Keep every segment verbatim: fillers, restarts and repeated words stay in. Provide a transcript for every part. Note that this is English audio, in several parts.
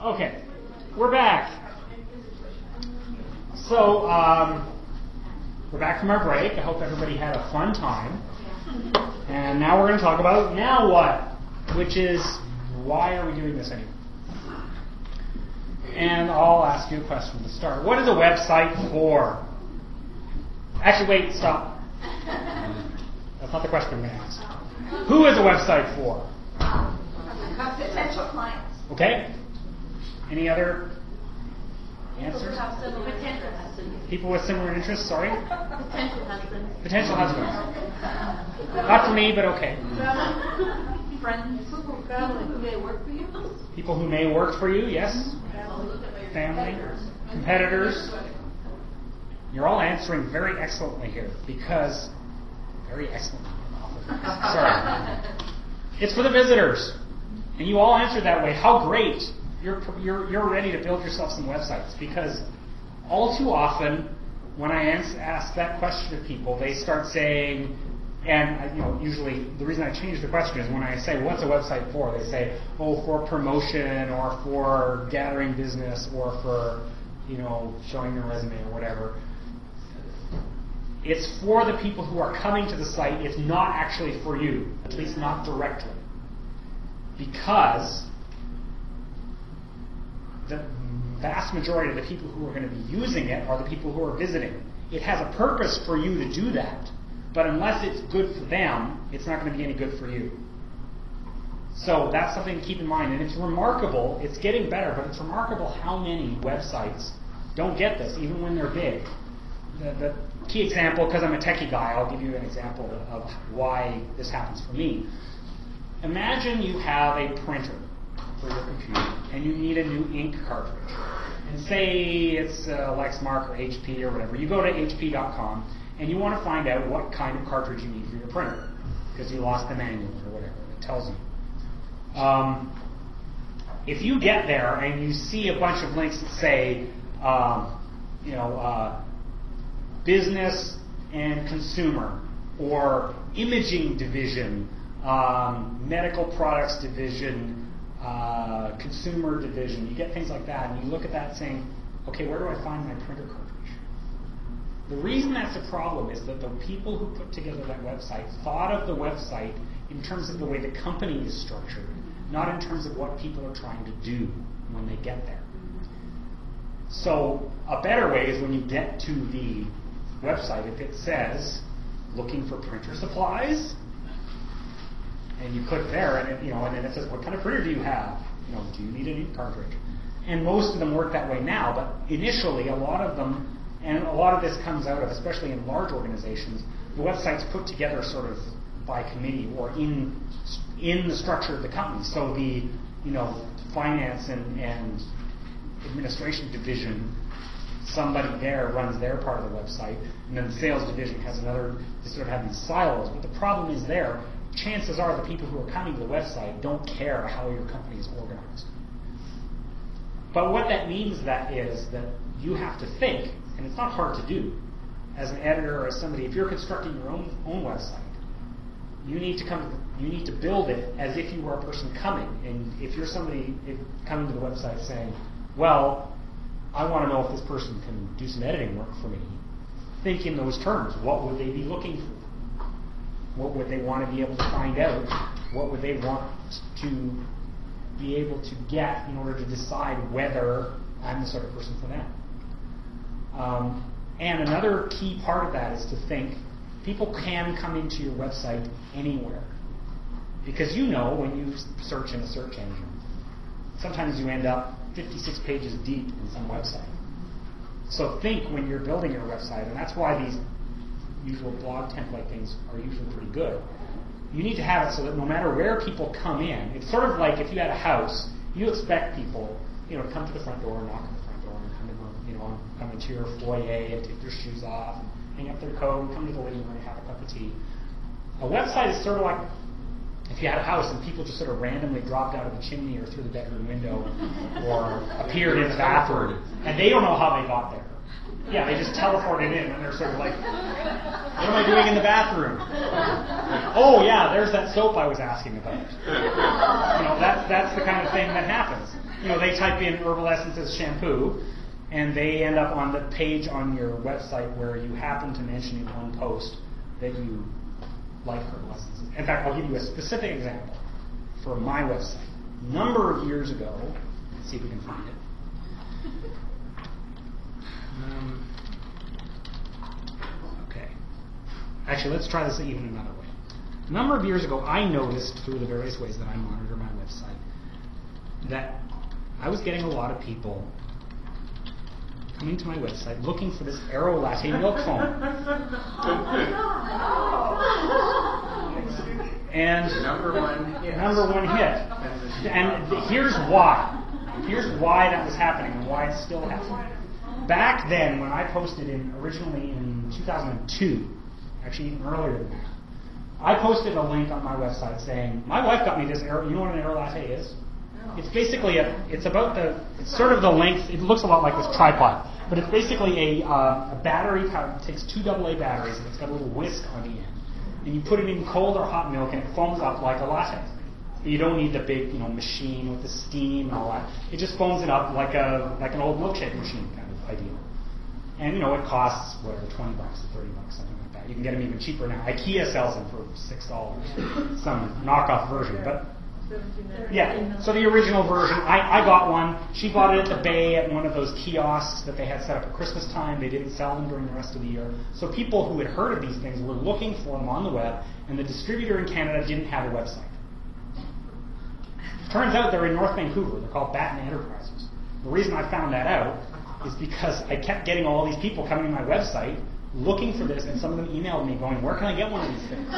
Okay, we're back. So, um, we're back from our break. I hope everybody had a fun time. And now we're going to talk about now what, which is why are we doing this anyway? And I'll ask you a question to start. What is a website for? Actually, wait, stop. That's not the question I'm going to ask. Who is a website for? Potential clients. Okay. Any other answers? People with similar interests, sorry? Potential husbands. Potential husbands. Not for me, but okay. Friends. Family who may work for you. People who may work for you, yes. Family. Competitors. You're all answering very excellently here because very excellently. Sorry. It's for the visitors. And you all answered that way. How great. You're, you're, you're ready to build yourself some websites because all too often when I ask, ask that question to people, they start saying, and you know, usually the reason I change the question is when I say, what's a website for? They say, oh, for promotion or for gathering business or for, you know, showing their resume or whatever. It's for the people who are coming to the site. It's not actually for you, at least not directly. Because the vast majority of the people who are going to be using it are the people who are visiting. It has a purpose for you to do that, but unless it's good for them, it's not going to be any good for you. So that's something to keep in mind. And it's remarkable, it's getting better, but it's remarkable how many websites don't get this, even when they're big. The, the key example, because I'm a techie guy, I'll give you an example of why this happens for me. Imagine you have a printer for your computer, and you need a new ink cartridge. And say it's uh, Lexmark or H P or whatever. You go to H P dot com, and you want to find out what kind of cartridge you need for your printer, because you lost the manual or whatever. It tells you. Um, if you get there and you see a bunch of links that say, um, you know, uh, business and consumer, or imaging division, um, medical products division, uh, consumer division, you get things like that, and you look at that saying, okay, where do I find my printer cartridge? The reason that's a problem is that the people who put together that website thought of the website in terms of the way the company is structured, not in terms of what people are trying to do when they get there. So a better way is when you get to the website, if it says looking for printer supplies, and you click there, and it, you know, and then it says, what kind of printer do you have? You know, do you need an ink cartridge? And most of them work that way now, but initially, a lot of them, and a lot of this comes out of, especially in large organizations, the website's put together sort of by committee or in in the structure of the company. So the, you know, finance and, and administration division, somebody there runs their part of the website, and then the sales division has another. They sort of have these silos. But the problem is there, chances are the people who are coming to the website don't care how your company is organized. But what that means that is that you have to think, and it's not hard to do, as an editor or as somebody, if you're constructing your own own website, you need to come to the, you need to build it as if you were a person coming. And if you're somebody if, coming to the website saying, well, I want to know if this person can do some editing work for me, think in those terms. What would they be looking for? What would they want to be able to find out? What would they want to be able to get in order to decide whether I'm the sort of person for them? Um, and another key part of that is to think people can come into your website anywhere. Because you know when you search in a search engine, sometimes you end up fifty-six pages deep in some website. So think when you're building your website, and that's why these usual blog template things are usually pretty good. You need to have it so that no matter where people come in, it's sort of like if you had a house, you expect people, you know, to come to the front door, knock on the front door, and come in, you know, come into your foyer and take their shoes off, and hang up their coat, and come to the living room and have a cup of tea. A website is sort of like if you had a house and people just sort of randomly dropped out of the chimney or through the bedroom window or appeared in the bathroom, and they don't know how they got there. Yeah, they just teleported in, and they're sort of like, what am I doing in the bathroom? Oh, yeah, there's that soap I was asking about. You know, that's, that's the kind of thing that happens. you know, they type in Herbal Essences shampoo, and they end up on the page on your website where you happen to mention in one post that you like Herbal Essences. In fact, I'll give you a specific example for my website. A number of years ago, let's see if we can find it. Um, okay. Actually, let's try this even another way. A number of years ago, I noticed through the various ways that I monitor my website that I was getting a lot of people coming to my website looking for this Aero Latte milk foam. And number one hit. Number one hit. And th- here's why. Here's why that was happening and why it's still happening. Back then, when I posted in originally in two thousand two, actually even earlier than that, I posted a link on my website saying, my wife got me this Aero, you know what an Aero Latte is? It's basically a, it's about the, it's sort of the length, it looks a lot like this tripod, but it's basically a, uh, a battery, power, it takes two double A batteries, and it's got a little whisk on the end. And you put it in cold or hot milk, and it foams up like a latte. You don't need the big, you know, machine with the steam and all that. It just foams it up like a, like an old milkshake machine kind of idea. And, you know, it costs, whatever, twenty bucks or thirty bucks, something like that. You can get them even cheaper now. IKEA sells them for six dollars. Some knockoff version, but yeah, so the original version, I, I got one. She bought it at the Bay at one of those kiosks that they had set up at Christmas time. They didn't sell them during the rest of the year. So people who had heard of these things were looking for them on the web, and the distributor in Canada didn't have a website. Turns out they're in North Vancouver. They're called Batten Enterprises. The reason I found that out is because I kept getting all these people coming to my website looking for this, and some of them emailed me going, where can I get one of these things?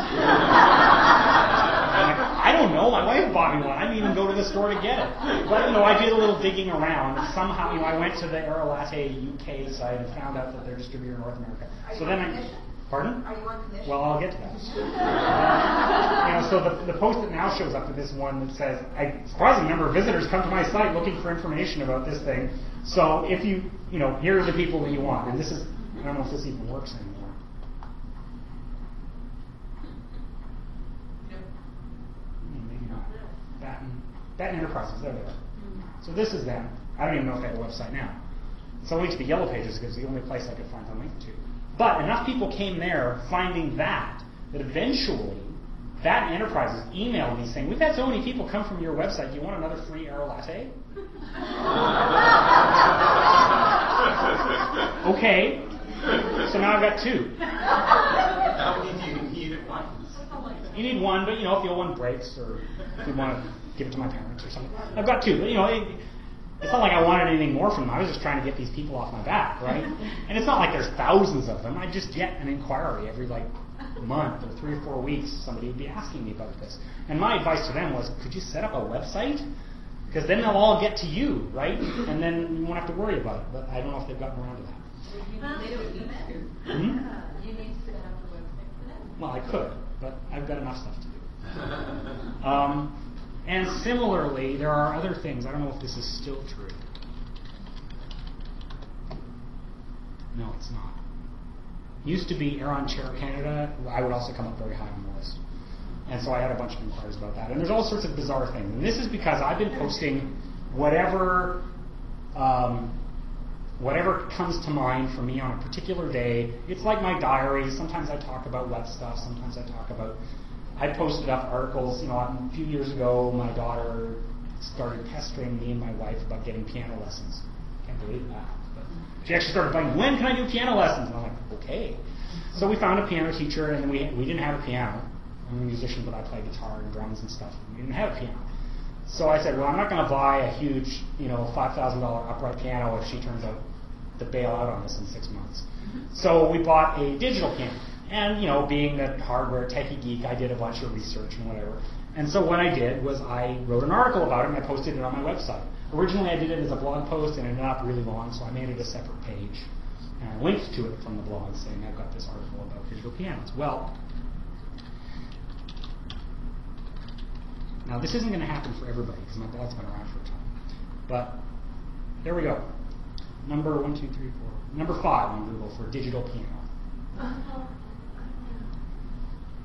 I'm like, I don't know, my wife bought me one. I didn't even go to the store to get it. But, you know, I did a little digging around, and somehow, you know, I went to the Aero Latte U K site and found out that they're distributor in North America. Are so you then on I... commission? Pardon? Are you on commission? Well, I'll get to that. you know, so the, the post that now shows up to this one that says, a surprising number of visitors come to my site looking for information about this thing. So if you, you know, here are the people that you want. And this is, I don't know if this even works anymore. Maybe not. Batten, Batten Enterprises, there they are. So this is them. I don't even know if they have a website now. It's a link to the Yellow Pages because it's the only place I could find a link to. But enough people came there finding that, that eventually Batten Enterprises emailed me saying, we've had so many people come from your website, do you want another free Aero Latte? Okay. So now I've got two. How many do you need at once? You need one, but you know, if the old one breaks or if you want to give it to my parents or something. I've got two. But, you know, it, it's not like I wanted anything more from them. I was just trying to get these people off my back, right? And it's not like there's thousands of them. I just get an inquiry every like month or three or four weeks. Somebody would be asking me about this. And my advice to them was, could you set up a website? Because then they'll all get to you, right? And then you won't have to worry about it. But I don't know if they've gotten around to that. Hmm? You need to set up a website for them. Well, I could, but I've got enough stuff to do. Um, and similarly, there are other things. I don't know if this is still true. No, it's not. Used to be Air on Chair Canada. I would also come up very high on the list. And so I had a bunch of inquiries about that. And there's all sorts of bizarre things. And this is because I've been posting whatever um, whatever comes to mind for me on a particular day. It's like my diary. Sometimes I talk about wet stuff. Sometimes I talk about... I posted up articles, you know, a few years ago, my daughter started pestering me and my wife about getting piano lessons. Can't believe that. But she actually started buying, when can I do piano lessons? And I'm like, okay. So we found a piano teacher, and we we didn't have a piano. I'm a musician, but I play guitar and drums and stuff. We didn't have a piano. So I said, well, I'm not going to buy a huge, you know, five thousand dollars upright piano if she turns out to bail out on this in six months. So we bought a digital piano. And, you know, being the hardware techie geek, I did a bunch of research and whatever. And so what I did was I wrote an article about it and I posted it on my website. Originally I did it as a blog post and it ended up really long, so I made it a separate page. And I linked to it from the blog saying I've got this article about digital pianos. Well, now this isn't going to happen for everybody because my blog's been around for a time. But there we go. Number one, two, three, four. Number five on Google for digital piano.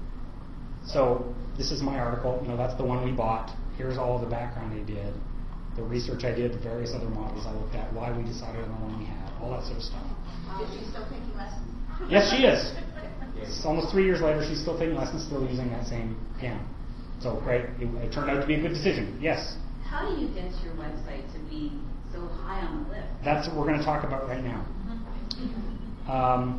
So this is my article. You know, that's the one we bought. Here's all of the background they did. the research I did, the various other models I looked at, why we decided on the one we had, all that sort of stuff. Is she still taking lessons? Yes, she is. It's almost three years later, she's still taking lessons, still using that same piano. So, right, it, it turned out to be a good decision. Yes? How do you get your website to be so high on the list? That's what we're going to talk about right now. Um,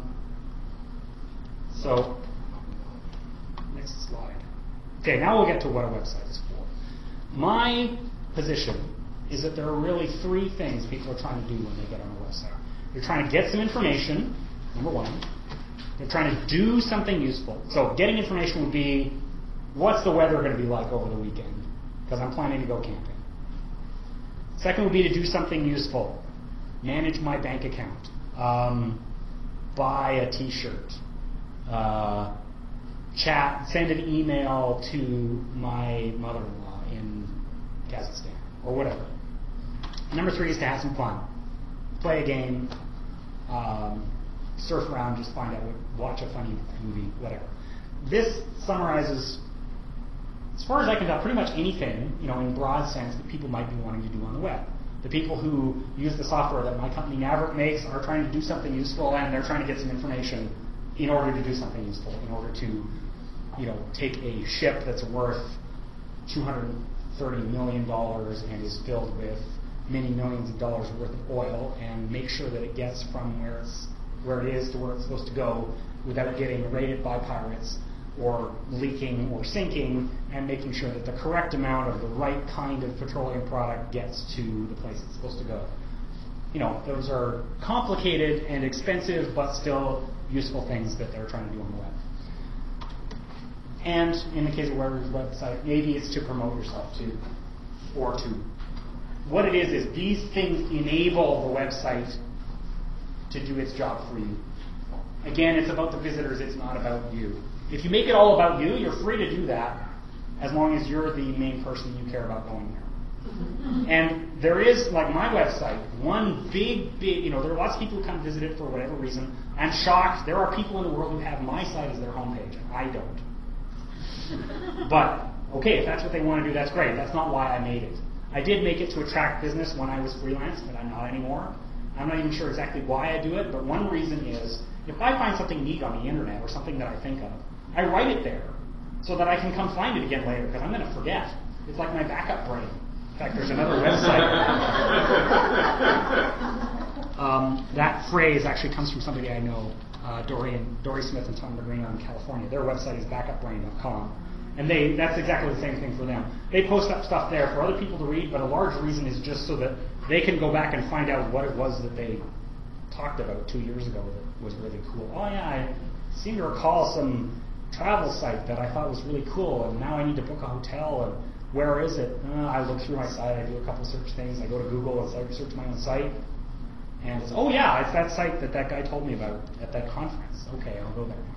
so, next slide. Okay, now we'll get to what a website is for. My position is that there are really three things people are trying to do when they get on a website. They're trying to get some information, number one. They're trying to do something useful. So getting information would be, what's the weather going to be like over the weekend? Because I'm planning to go camping. Second would be to do something useful. Manage my bank account. Um, buy a t-shirt. Uh, chat, send an email to my mother-in-law in Kazakhstan, or whatever. Number three is to have some fun. Play a game, um, surf around, just find out, what, watch a funny movie, whatever. This summarizes, as far as I can tell, pretty much anything, you know, in broad sense that people might be wanting to do on the web. The people who use the software that my company Maverick makes are trying to do something useful, and they're trying to get some information in order to do something useful, in order to, you know, take a ship that's worth two hundred thirty million dollars and is filled with many millions of dollars worth of oil, and make sure that it gets from where it's where it is to where it's supposed to go without getting raided by pirates or leaking or sinking, and making sure that the correct amount of the right kind of petroleum product gets to the place it's supposed to go. You know, those are complicated and expensive, but still useful things that they're trying to do on the web. And in the case of Weber's website, maybe it's to promote yourself too, or to. What it is is these things enable the website to do its job for you. Again, it's about the visitors, it's not about you. If you make it all about you, you're free to do that, as long as you're the main person you care about going there. And there is, like my website, one big, big, you know, there are lots of people who come visit it for whatever reason. I'm shocked. There are people in the world who have my site as their homepage, and I don't. But, okay, if that's what they want to do, that's great. That's not why I made it. I did make it to attract business when I was freelance, but I'm not anymore. I'm not even sure exactly why I do it, but one reason is, if I find something neat on the internet or something that I think of, I write it there so that I can come find it again later, because I'm going to forget. It's like my backup brain. In fact, there's another website. um, that phrase actually comes from somebody I know, uh, Dory, and, Dory Smith and Tom Magrino in California. Their website is backup brain dot com. And they that's exactly the same thing for them. They post up stuff there for other people to read, but a large reason is just so that they can go back and find out what it was that they talked about two years ago that was really cool. Oh yeah, I seem to recall some travel site that I thought was really cool, and now I need to book a hotel, and where is it? Uh, I look through my site, I do a couple search things, I go to Google and search my own site, and it's, oh yeah, it's that site that that guy told me about at that conference. Okay, I'll go there now.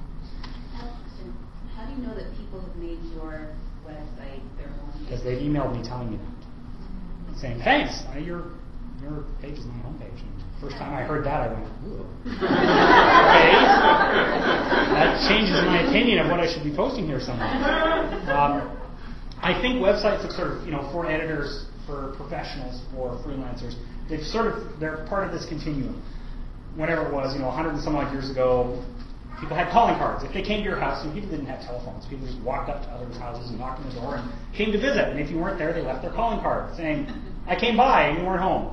How do you know that people have made your website their home? Because they've emailed me telling me that. Saying, thanks, uh, your your page is my homepage. And the first time I heard that, I went, ooh. Okay. That changes my opinion of what I should be posting here somewhere. Um, I think websites are sort of, you know, for editors, for professionals, for freelancers, they've sort of, they're part of this continuum. Whenever it was, you know, a hundred and some odd years ago, people had calling cards. If they came to your house, and people didn't have telephones, people just walked up to others' houses and knocked on the door and came to visit. And if you weren't there, they left their calling card saying, I came by and you weren't home.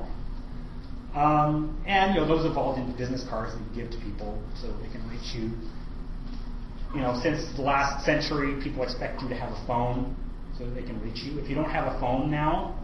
Um, and, you know, those evolved into business cards that you give to people so they can reach you. You know, since the last century, people expect you to have a phone so that they can reach you. If you don't have a phone now,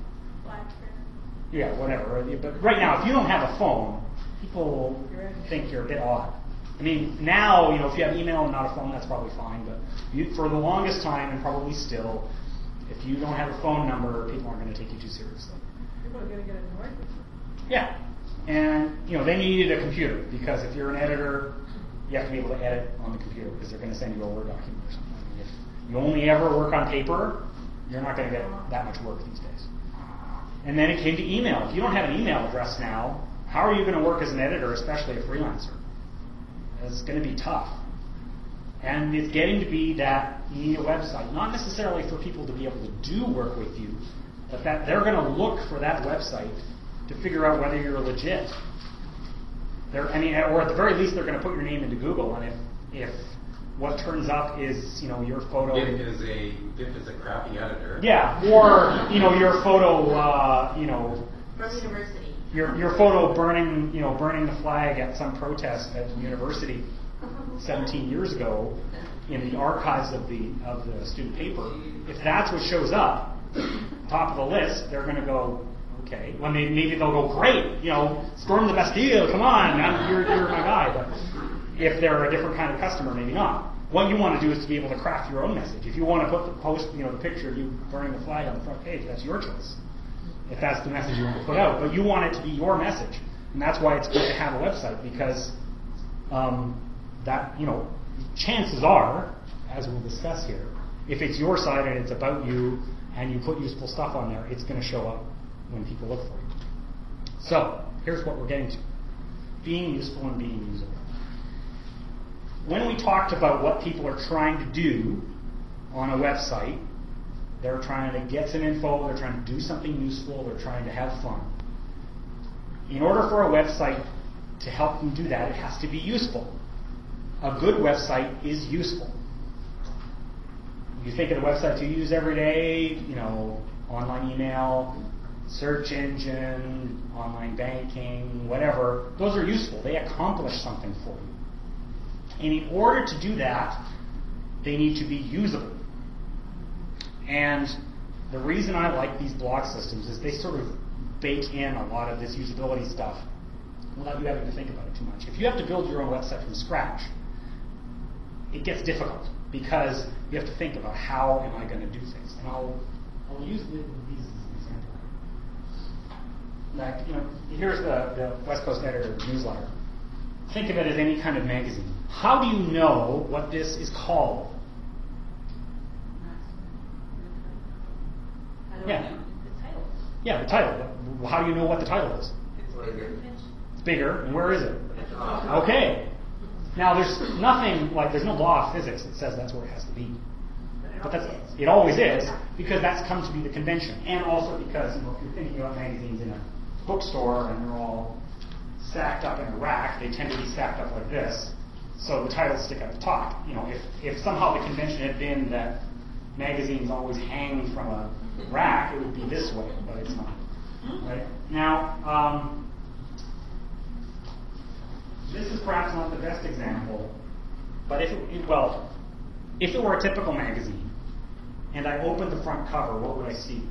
yeah, whatever. But right now, if you don't have a phone, people think you're a bit odd. I mean, now, you know, if you have email and not a phone, that's probably fine. But you, for the longest time, and probably still, if you don't have a phone number, people aren't going to take you too seriously. People are going to get annoyed with you. Yeah. And, you know, they needed a computer, because if you're an editor, you have to be able to edit on the computer, because they're going to send you a Word document or something. And if you only ever work on paper, you're not going to get that much work these days. And then it came to email. If you don't have an email address now, how are you going to work as an editor, especially a freelancer? It's going to be tough. And it's getting to be that you need a website, not necessarily for people to be able to do work with you, But that they're going to look for that website to figure out whether you're legit. They're, I mean, or at the very least, they're going to put your name into Google, and if if what turns up is, you know, your photo. If is a if is a crappy editor. Yeah, or you know, your photo, uh, you know, From university. your your photo burning, you know, burning the flag at some protest at the university seventeen years ago in the archives of the of the student paper. If that's what shows up, top of the list, they're going to go, okay. When they maybe they'll go, great, you know, storm the Bastille, come on, I'm, you're you're my guy. But if they're a different kind of customer, maybe not. What you want to do is to be able to craft your own message. If you want to put the post, you know, the picture of you burning the flag on the front page, that's your choice. If that's the message you want to put out, but you want it to be your message, and that's why it's good to have a website, because um, that, you know, chances are, as we'll discuss here, if it's your site and it's about you and you put useful stuff on there, it's going to show up when people look for you. So here's what we're getting to: being useful and being usable. When we talked about what people are trying to do on a website, they're trying to get some info, they're trying to do something useful, they're trying to have fun. In order for a website to help them do that, it has to be useful. A good website is useful. You think of the websites you use every day, you know, online email, search engine, online banking, whatever, those are useful. They accomplish something for you. And in order to do that, they need to be usable. And the reason I like these block systems is they sort of bake in a lot of this usability stuff without you having to think about it too much. If you have to build your own website from scratch, it gets difficult because you have to think about how am I going to do things. And I'll I'll use these as an example. Like, you know, here's the, the West Coast Editor newsletter. Think of it as any kind of magazine. How do you know what this is called? How do Yeah. I know the title? Yeah, the title. How do you know what the title is? It's bigger. It's bigger, and where is it? At the top. Okay. Now, there's nothing, like, there's no law of physics that says that's where it has to be. But that's, it always is, because that's come to be the convention. And also because, you know, if you're thinking about magazines in a bookstore and they're all stacked up in a rack, they tend to be stacked up like this. So the titles stick at the top. You know, if, if somehow the convention had been that magazines always hang from a rack, it would be this way, but it's not. Right? Now, um, this is perhaps not the best example, but if it, well, if it were a typical magazine, and I opened the front cover, what would I see?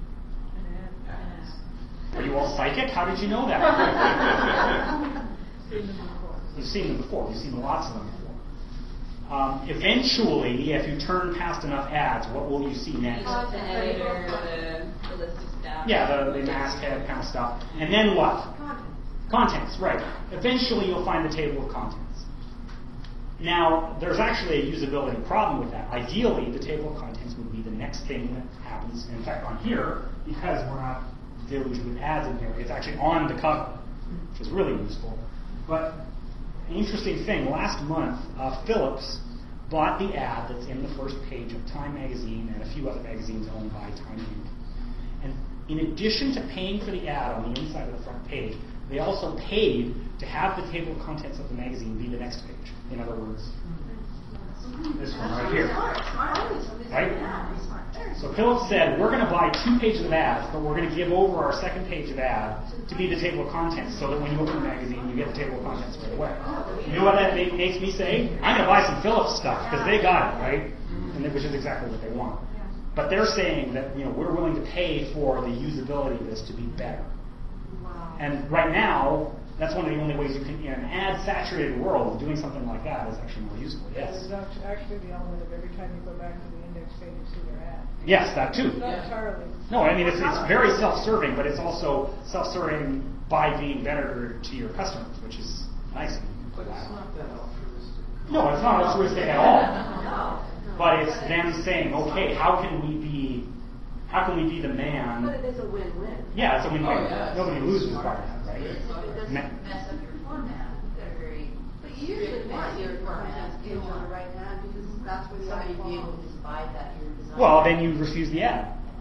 Are you all psychic? How did you know that? You've seen them before. You've seen lots of them before. Um, eventually, if you turn past enough ads, what will you see next? The editor, the, the list of stuff. Yeah, the, the masthead kind of stuff. And then what? Contents, right. Eventually, you'll find the table of contents. Now, there's actually a usability problem with that. Ideally, the table of contents would be the next thing that happens. In fact, on here, because we're not deluged with ads in here, it's actually on the cover, which is really useful. But an interesting thing, last month, uh, Philips bought the ad that's in the first page of Time magazine and a few other magazines owned by Time Incorporated. And in addition to paying for the ad on the inside of the front page, they also paid to have the table of contents of the magazine be the next page. In other words, this one right here. Right? So Phillips said, we're going to buy two pages of ads, but we're going to give over our second page of ad to be the table of contents, so that when you open the magazine, you get the table of contents right away. You know what that make, makes me say? I'm going to buy some Phillips stuff, because they got it, right? And which is exactly what they want. But they're saying that, you know, we're willing to pay for the usability of this to be better. And right now, that's one of the only ways you can, in an ad-saturated world, doing something like that is actually more useful. Yes. There's act- actually the element of every time you go back to the index page, you see their ad. Yes, that too. Not entirely. No, I mean, it's, it's very self-serving, but it's also self-serving by being better to your customers, which is nice. But it's not that altruistic. No, it's not altruistic at all. But it's them saying, okay, how can we be, how can we be the man? But it is a win-win. Yeah, it's a win-win. Oh, yeah. Nobody loses by that, right? It doesn't Ma- mess up your format. You've got a very But you usually want your format page on the right hand because that's where somebody somebody be able to divide that your design. Well, then you refuse the ad.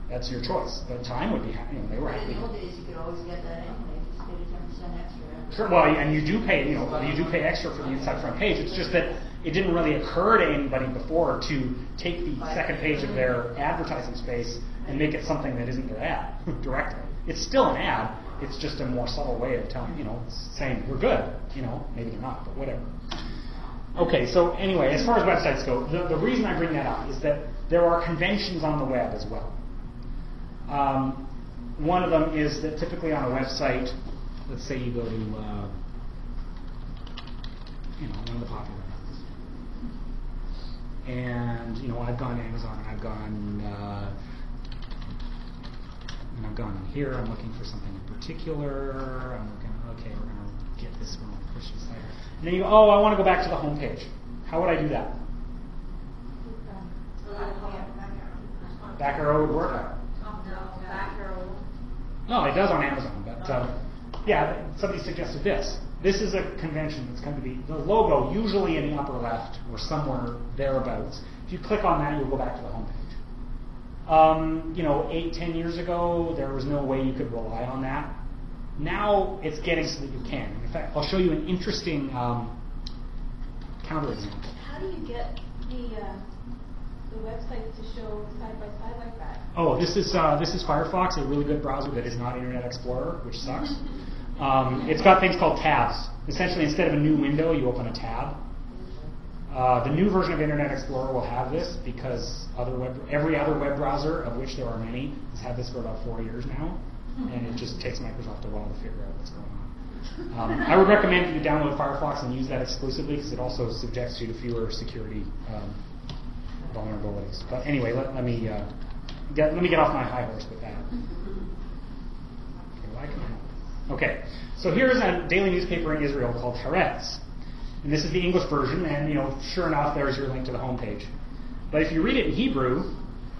That's your choice. The time would be happy. You know, they were But happy. in the old days, you could always get that anyway, just get a ten percent extra. Sure. Well, and you do pay. You know, you do pay extra for the inside front page. It's just that it didn't really occur to anybody before to take the second page of their advertising space and make it something that isn't their ad directly. It's still an ad. It's just a more subtle way of telling, you know, saying we're good. You know, maybe they're not, but whatever. Okay. So anyway, as far as websites go, the, the reason I bring that up is that there are conventions on the web as well. Um, one of them is that typically on a website, let's say you go to, uh, you know, one of the popular ones. And, you know, I've gone to Amazon and I've gone, uh, and I've gone here, I'm looking for something in particular, I'm looking, okay, we're going to get this one, push this later. And then you go, oh, I want to go back to the home page. How would I do that? Back arrow would work. No, it does on Amazon, but um, yeah, somebody suggested this. This is a convention that's going to be the logo usually in the upper left or somewhere thereabouts. If you click on that, you'll go back to the homepage. Um, you know, eight, ten years ago, there was no way you could rely on that. Now it's getting so that you can. In fact, I'll show you an interesting um, counterexample. How do you get the uh, the website to show side by side like that? Oh, this is uh, this is Firefox, a really good browser that is not Internet Explorer, which sucks. Um, it's got things called tabs. Essentially, instead of a new window, you open a tab. Uh, the new version of Internet Explorer will have this because other web, every other web browser, of which there are many, has had this for about four years now, and it just takes Microsoft a while to figure out what's going on. Um, I would recommend that you download Firefox and use that exclusively because it also subjects you to fewer security um, vulnerabilities. But anyway, let, let me uh, get let me get off my high horse with that. Okay, why can I? Okay, so here's a daily newspaper in Israel called Haaretz. And this is the English version, and you know, sure enough, there's your link to the homepage. But if you read it in Hebrew,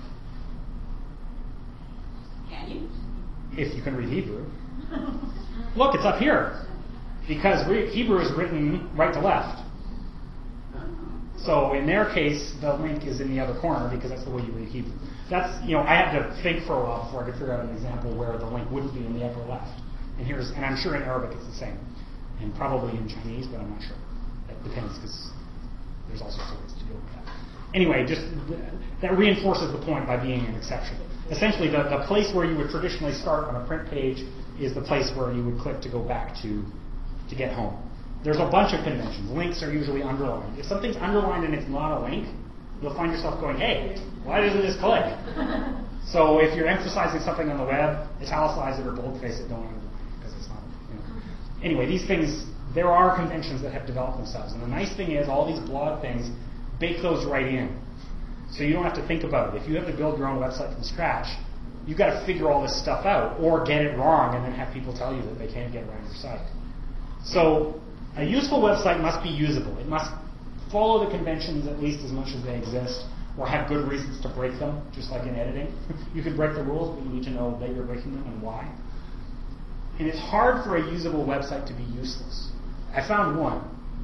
Can you? if you can read Hebrew, look, it's up here. Because re- Hebrew is written right to left. So in their case, the link is in the other corner because that's the way you read Hebrew. That's, you know, I had to think for a while before I could figure out an example where the link wouldn't be in the upper left. And here's, and I'm sure in Arabic it's the same. And probably in Chinese, but I'm not sure. That depends because there's all sorts of ways to deal with that. Anyway, just that reinforces the point by being an exception. Essentially, the, the place where you would traditionally start on a print page is the place where you would click to go back to to get home. There's a bunch of conventions. Links are usually underlined. If something's underlined and it's not a link, you'll find yourself going, hey, why doesn't this click? So if you're emphasizing something on the web, italicize it or boldface it, don't underline it because it's not, you know. Anyway, these things, there are conventions that have developed themselves. And the nice thing is all these blog things bake those right in. So you don't have to think about it. If you have to build your own website from scratch, you've got to figure all this stuff out or get it wrong and then have people tell you that they can't get around your site. So a useful website must be usable. It must follow the conventions at least as much as they exist or have good reasons to break them, just like in editing. You can break the rules, but you need to know that you're breaking them and why. And it's hard for a usable website to be useless. I found one.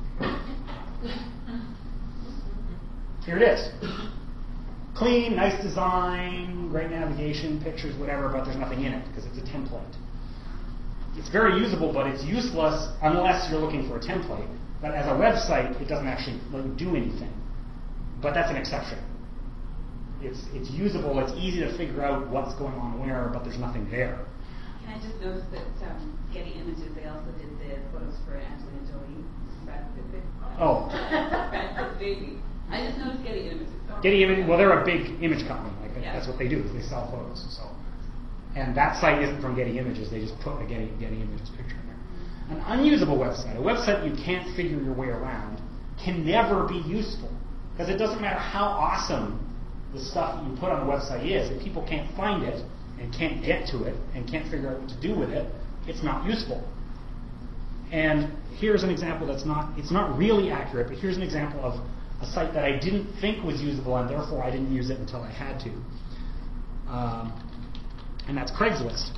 Here it is. Clean, nice design, great navigation, pictures, whatever, but there's nothing in it because it's a template. It's very usable, but it's useless unless you're looking for a template. But as a website, it doesn't actually like, do anything. But that's an exception. It's it's usable, it's easy to figure out what's going on where, but there's nothing there. Can I just notice that um, Getty Images, they also did the photos for Angelina Jolie. Brad Pitt. Oh. Brad Pitt's baby. I just noticed Getty Images. Getty Images, well, they're a big image company. Like Yeah. That's what they do, is they sell photos. So, and that site isn't from Getty Images, they just put a Getty, Getty Images picture in there. An unusable website, a website you can't figure your way around, can never be useful. Because it doesn't matter how awesome the stuff that you put on the website is, if people can't find it and can't get to it and can't figure out what to do with it, it's not useful. And here's an example that's not, it's not really accurate, but here's an example of a site that I didn't think was usable and therefore I didn't use it until I had to. Um, and that's Craigslist.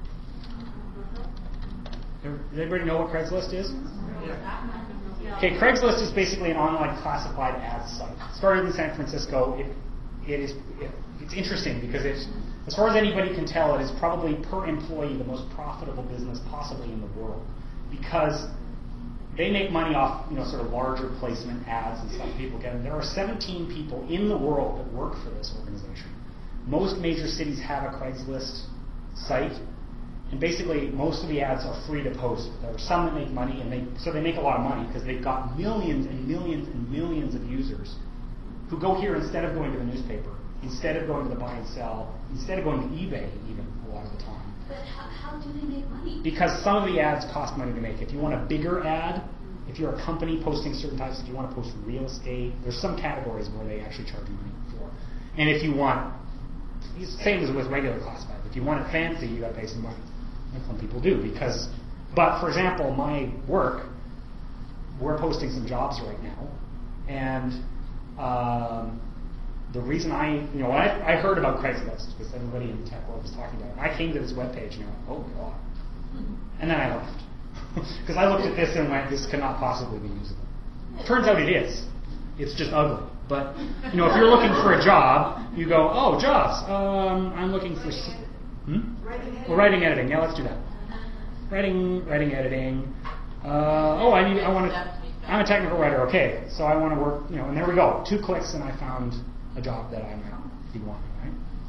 Does everybody know what Craigslist is? Okay, Craigslist is basically an online classified ads site. It started in San Francisco. It, it is it, it's interesting because it As far as anybody can tell, it is probably per employee the most profitable business possibly in the world, because they make money off, you know, sort of larger placement ads and stuff people get. And there are seventeen people in the world that work for this organization. Most major cities have a Craigslist site, and basically most of the ads are free to post. There are some that make money, and they so they make a lot of money because they've got millions and millions and millions of users who go here instead of going to the newspaper, instead of going to the buy and sell, instead of going to eBay even a lot of the time. But how, how do they make money? Because some of the ads cost money to make. If you want a bigger ad, if you're a company posting certain types, if you want to post real estate, there's some categories where they actually charge you money for. And if you want, it's the same as with regular classifieds. If you want it fancy, you got to pay some money. And some people do because, but for example, my work, we're posting some jobs right now, and um, the reason I, you know, I, I heard about Craigslist because everybody in the tech world was talking about it. I came to this webpage and I went, oh god. And then I left. Because I looked at this and went, this cannot possibly be usable. Turns out it is. It's just ugly. But, you know, if you're looking for a job, you go, oh, jobs. Um, I'm looking for... Hmm? Well, writing, editing. Yeah, let's do that. Writing, writing, editing. Uh, oh, I need, I want to... I'm a technical writer. Okay, so I want to work, you know, and there we go. Two clicks and I found a job that I might be wanting, right?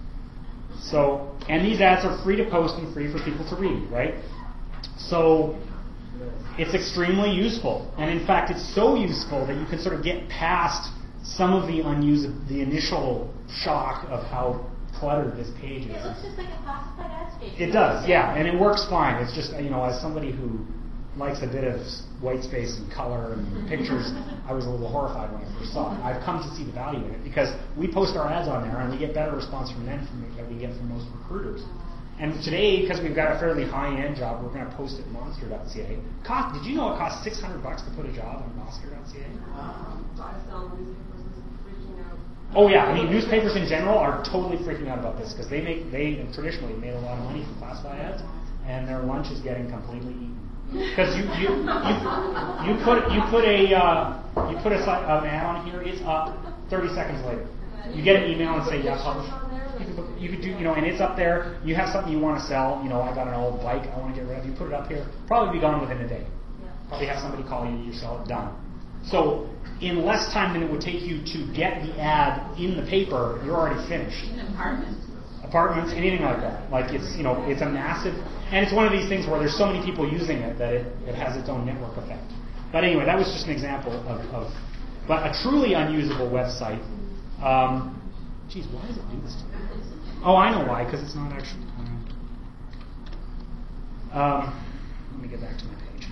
So, and these ads are free to post and free for people to read, right? So, it's extremely useful. And in fact, it's so useful that you can sort of get past some of the unusable, the initial shock of how cluttered this page is. It looks just like a classified ad page. It does, yeah, and it works fine. It's just, you know, as somebody who likes a bit of white space and color and pictures, I was a little horrified when I first saw it. I've come to see the value in it because we post our ads on there and we get better response from them from than we get from most recruiters. And today, because we've got a fairly high-end job, we're going to post it at monster dot c a. Cost, did you know it costs six hundred bucks to put a job on monster dot c a? Um, I sell newspapers and freaking out. Oh yeah, I mean newspapers in general are totally freaking out about this because they make they traditionally made a lot of money from classified ads, and their lunch is getting completely eaten. Because you you, you you put you put a uh, you put a an ad on here, it's up thirty seconds later. You get an email and say yeah, publish. You could, you could do, you know, and it's up there. You have something you want to sell. You know, I got an old bike I want to get rid of. You put it up here. Probably be gone within a day. Probably have somebody call you. You sell it. Done. So in less time than it would take you to get the ad in the paper, you're already finished. In apartments. Apartments, anything like that. Like it's, you know, it's a massive, and it's one of these things where there's so many people using it that it, it has its own network effect. But anyway, that was just an example of, of but a truly unusable website. Um, geez, why does it do this to me? Oh, I know why, because it's not actually. Um, let me get back to my page.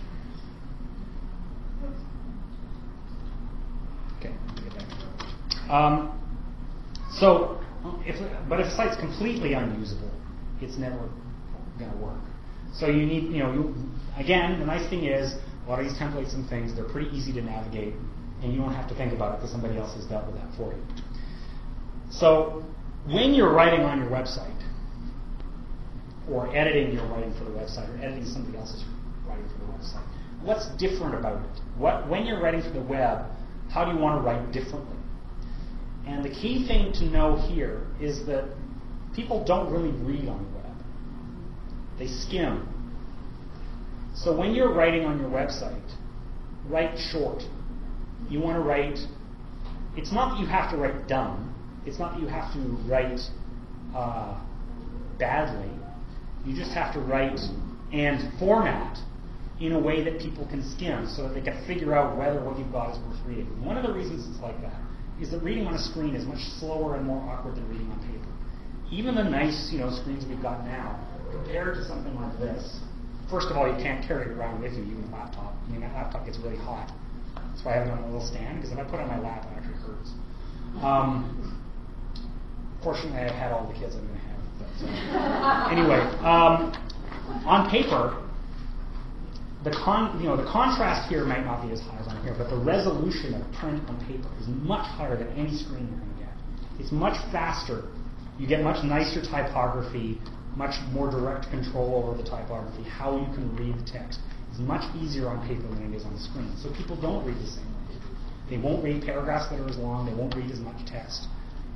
Okay, let me get back to my page. Um, so, if, but if a site's completely unusable, it's never going to work. So you need, you know, you, again, the nice thing is a lot of these templates and things, they're pretty easy to navigate, and you don't have to think about it because somebody else has dealt with that for you. So, when you're writing on your website, or editing your writing for the website, or editing somebody else's writing for the website, what's different about it? What, when you're writing for the web, how do you want to write differently? And the key thing to know here is that people don't really read on the web. They skim. So when you're writing on your website, write short. You want to write, it's not that you have to write dumb. It's not that you have to write uh, badly. You just have to write and format in a way that people can skim so that they can figure out whether what you've got is worth reading. One of the reasons it's like that is that reading on a screen is much slower and more awkward than reading on paper. Even the nice, you know, screens we've got now, compared to something like this, first of all, you can't carry it around with you, even a laptop. I mean, that laptop gets really hot. That's why I have it on a little stand, because if I put it on my lap, it actually hurts. Um, Fortunately, I had all the kids I'm going to have. But, uh, anyway, um, on paper, the con, you know, the contrast here might not be as high as on here, but the resolution of print on paper is much higher than any screen you're going to get. It's much faster. You get much nicer typography, much more direct control over the typography. How you can read the text is much easier on paper than it is on the screen. So people don't read the same way. They won't read paragraphs that are as long. They won't read as much text.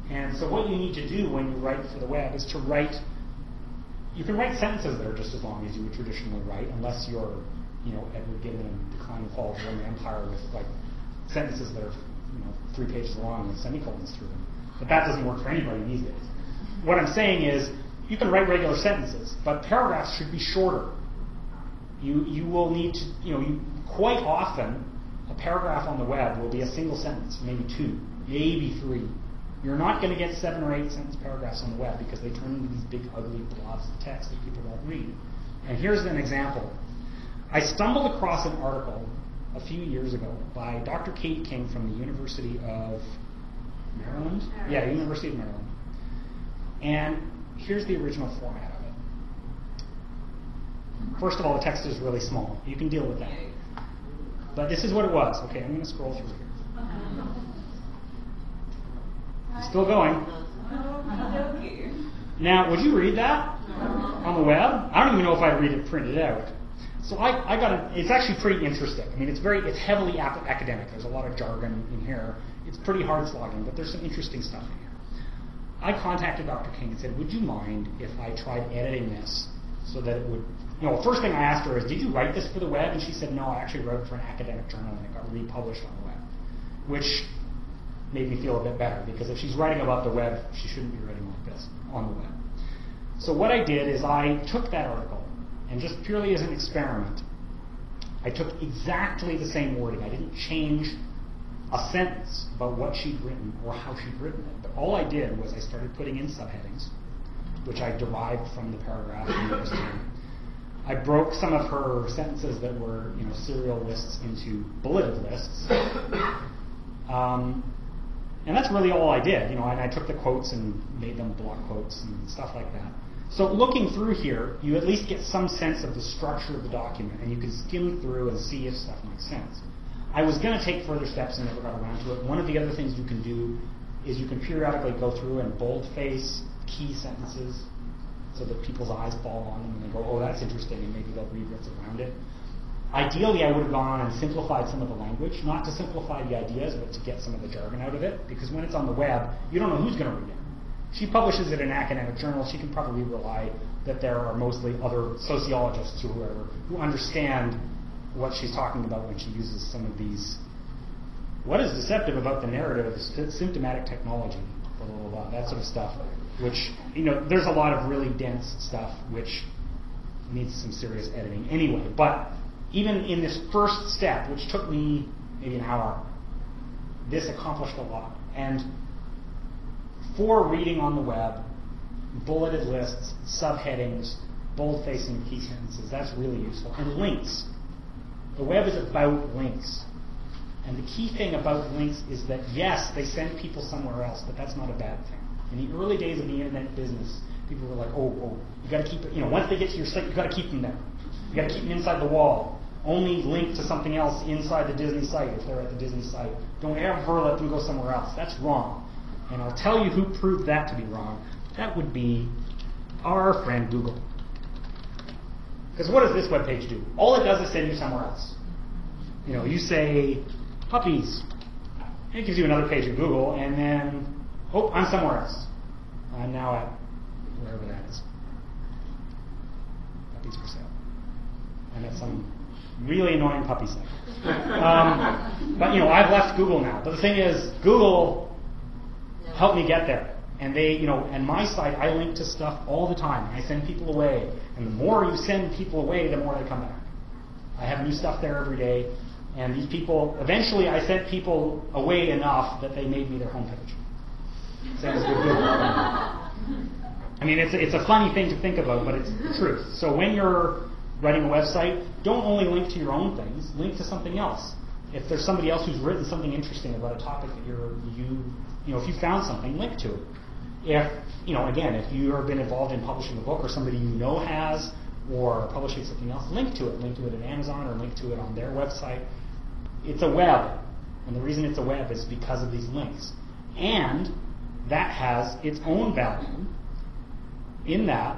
And so what you need to do when you write for the web is to write, you can write sentences that are just as long as you would traditionally write, unless you're, you know, Edward Gibbon and Decline and Fall of the Roman Empire with like sentences that are, you know, three pages long with semicolons through them. But that doesn't work for anybody these days. What I'm saying is, you can write regular sentences, but paragraphs should be shorter. You you will need to, you know, you, quite often, a paragraph on the web will be a single sentence, maybe two, maybe three. You're not going to get seven or eight sentence paragraphs on the web because they turn into these big, ugly blobs of text that people won't read. And here's an example. I stumbled across an article a few years ago by Doctor Kate King from the University of Maryland? Yeah, University of Maryland. And here's the original format of it. First of all, the text is really small. You can deal with that. But this is what it was. Okay, I'm going to scroll through here. It's still going. Now, would you read that on the web? I don't even know if I'd read it printed out. So I, I got it. It's actually pretty interesting. I mean, it's very, it's heavily ap- academic. There's a lot of jargon in here. It's pretty hard slogging, but there's some interesting stuff in here. I contacted Doctor King and said, would you mind if I tried editing this so that it would, you know, the first thing I asked her is, did you write this for the web? And she said, no, I actually wrote it for an academic journal and it got republished on the web, which made me feel a bit better, because if she's writing about the web, she shouldn't be writing like this on the web. So what I did is I took that article, and just purely as an experiment, I took exactly the same wording. I didn't change a sentence about what she'd written or how she'd written it. But all I did was I started putting in subheadings, which I derived from the paragraph in the history. I broke some of her sentences that were, you know, serial lists into bulleted lists. Um, and that's really all I did, you know, and I took the quotes and made them block quotes and stuff like that. So looking through here, you at least get some sense of the structure of the document, and you can skim through and see if stuff makes sense. I was going to take further steps and never got around to it. One of the other things you can do is you can periodically go through and boldface key sentences so that people's eyes fall on them and they go, oh, that's interesting, and maybe they'll read what's around it. Ideally, I would have gone on and simplified some of the language, not to simplify the ideas, but to get some of the jargon out of it, because when it's on the web, you don't know who's going to read it. She publishes it in an academic journal. She can probably rely that there are mostly other sociologists or whoever who understand what she's talking about when she uses some of these. What is deceptive about the narrative of symptomatic technology, blah, blah, blah, that sort of stuff, which, you know, there's a lot of really dense stuff which needs some serious editing anyway. But even in this first step, which took me maybe an hour, this accomplished a lot. And for reading on the web, bulleted lists, subheadings, bold-facing key sentences, that's really useful. And links. The web is about links. And the key thing about links is that, yes, they send people somewhere else, but that's not a bad thing. In the early days of the internet business, people were like, oh, oh, you got to keep it, you know, once they get to your site, you got to keep them there. You got to keep them inside the wall. Only link to something else inside the Disney site if they're at the Disney site. Don't ever let them go somewhere else. That's wrong. And I'll tell you who proved that to be wrong. That would be our friend Google. Because what does this webpage do? All it does is send you somewhere else. You know, you say puppies, and it gives you another page of Google, and then, oh, I'm somewhere else. I'm now at wherever that is. Puppies for sale. And it's some really annoying puppy site. Um, but, you know, I've left Google now. But the thing is, Google helped me get there. And they, you know, and my site, I link to stuff all the time. I send people away. And the more you send people away, the more they come back. I have new stuff there every day. And these people, eventually I sent people away enough that they made me their homepage. Same as with Google. I mean, it's, it's a funny thing to think about, but it's the truth. So when you're writing a website, don't only link to your own things, link to something else. If there's somebody else who's written something interesting about a topic that you're, you, you know, if you found something, link to it. If, you know, again, if you've been involved in publishing a book or somebody you know has, or publishing something else, link to it. Link to it at Amazon or link to it on their website. It's a web. And the reason it's a web is because of these links. And that has its own value in that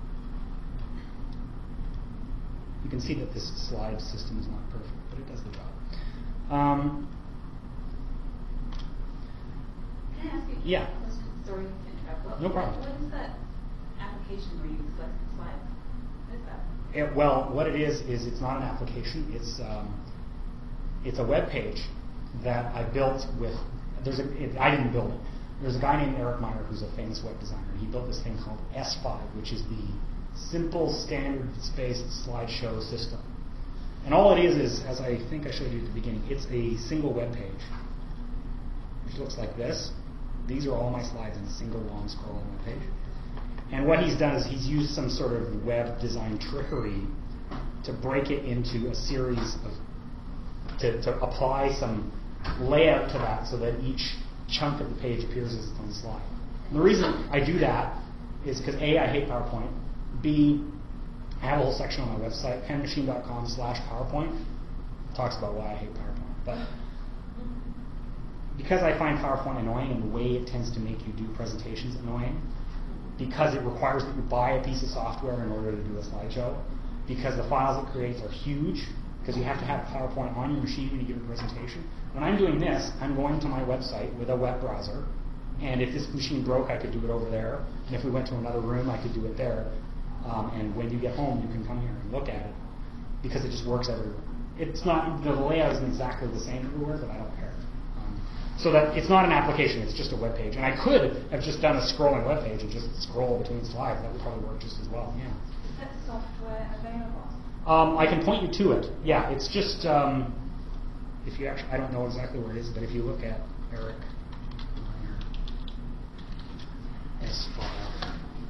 you can see that this slide system is not perfect, but it does the job. Um, Can I ask you yeah. a question? Sorry to interrupt. What- No problem. What is that application where you select the slide? What is that? It, well, what it is is it's not an application. It's um, it's a web page that I built with. There's a. It, I didn't build it. There's a guy named Eric Meyer who's a famous web designer. He built this thing called S five, which is the simple standard-spaced slideshow system. And all it is is, as I think I showed you at the beginning, it's a single web page, which looks like this. These are all my slides in a single long scrolling web page. And what he's done is he's used some sort of web design trickery to break it into a series of, to, to apply some layout to that so that each chunk of the page appears as its own slide. And the reason I do that is because A, I hate PowerPoint. B, I have a whole section on my website, penmachine.com slash PowerPoint. It talks about why I hate PowerPoint. But because I find PowerPoint annoying and the way it tends to make you do presentations annoying, because it requires that you buy a piece of software in order to do a slideshow, because the files it creates are huge, because you have to have PowerPoint on your machine when you give a presentation. When I'm doing this, I'm going to my website with a web browser, and if this machine broke, I could do it over there, and if we went to another room, I could do it there. Um, and when you get home, you can come here and look at it, because it just works everywhere. It's not, the layout isn't exactly the same everywhere, but I don't care. Um, so that it's not an application, it's just a web page. And I could have just done a scrolling web page and just scroll between slides. That would probably work just as well, yeah. Is that software available? Um, I can point you to it. Yeah, it's just, um, if you actually, I don't know exactly where it is, but if you look at Eric Meyer, S file,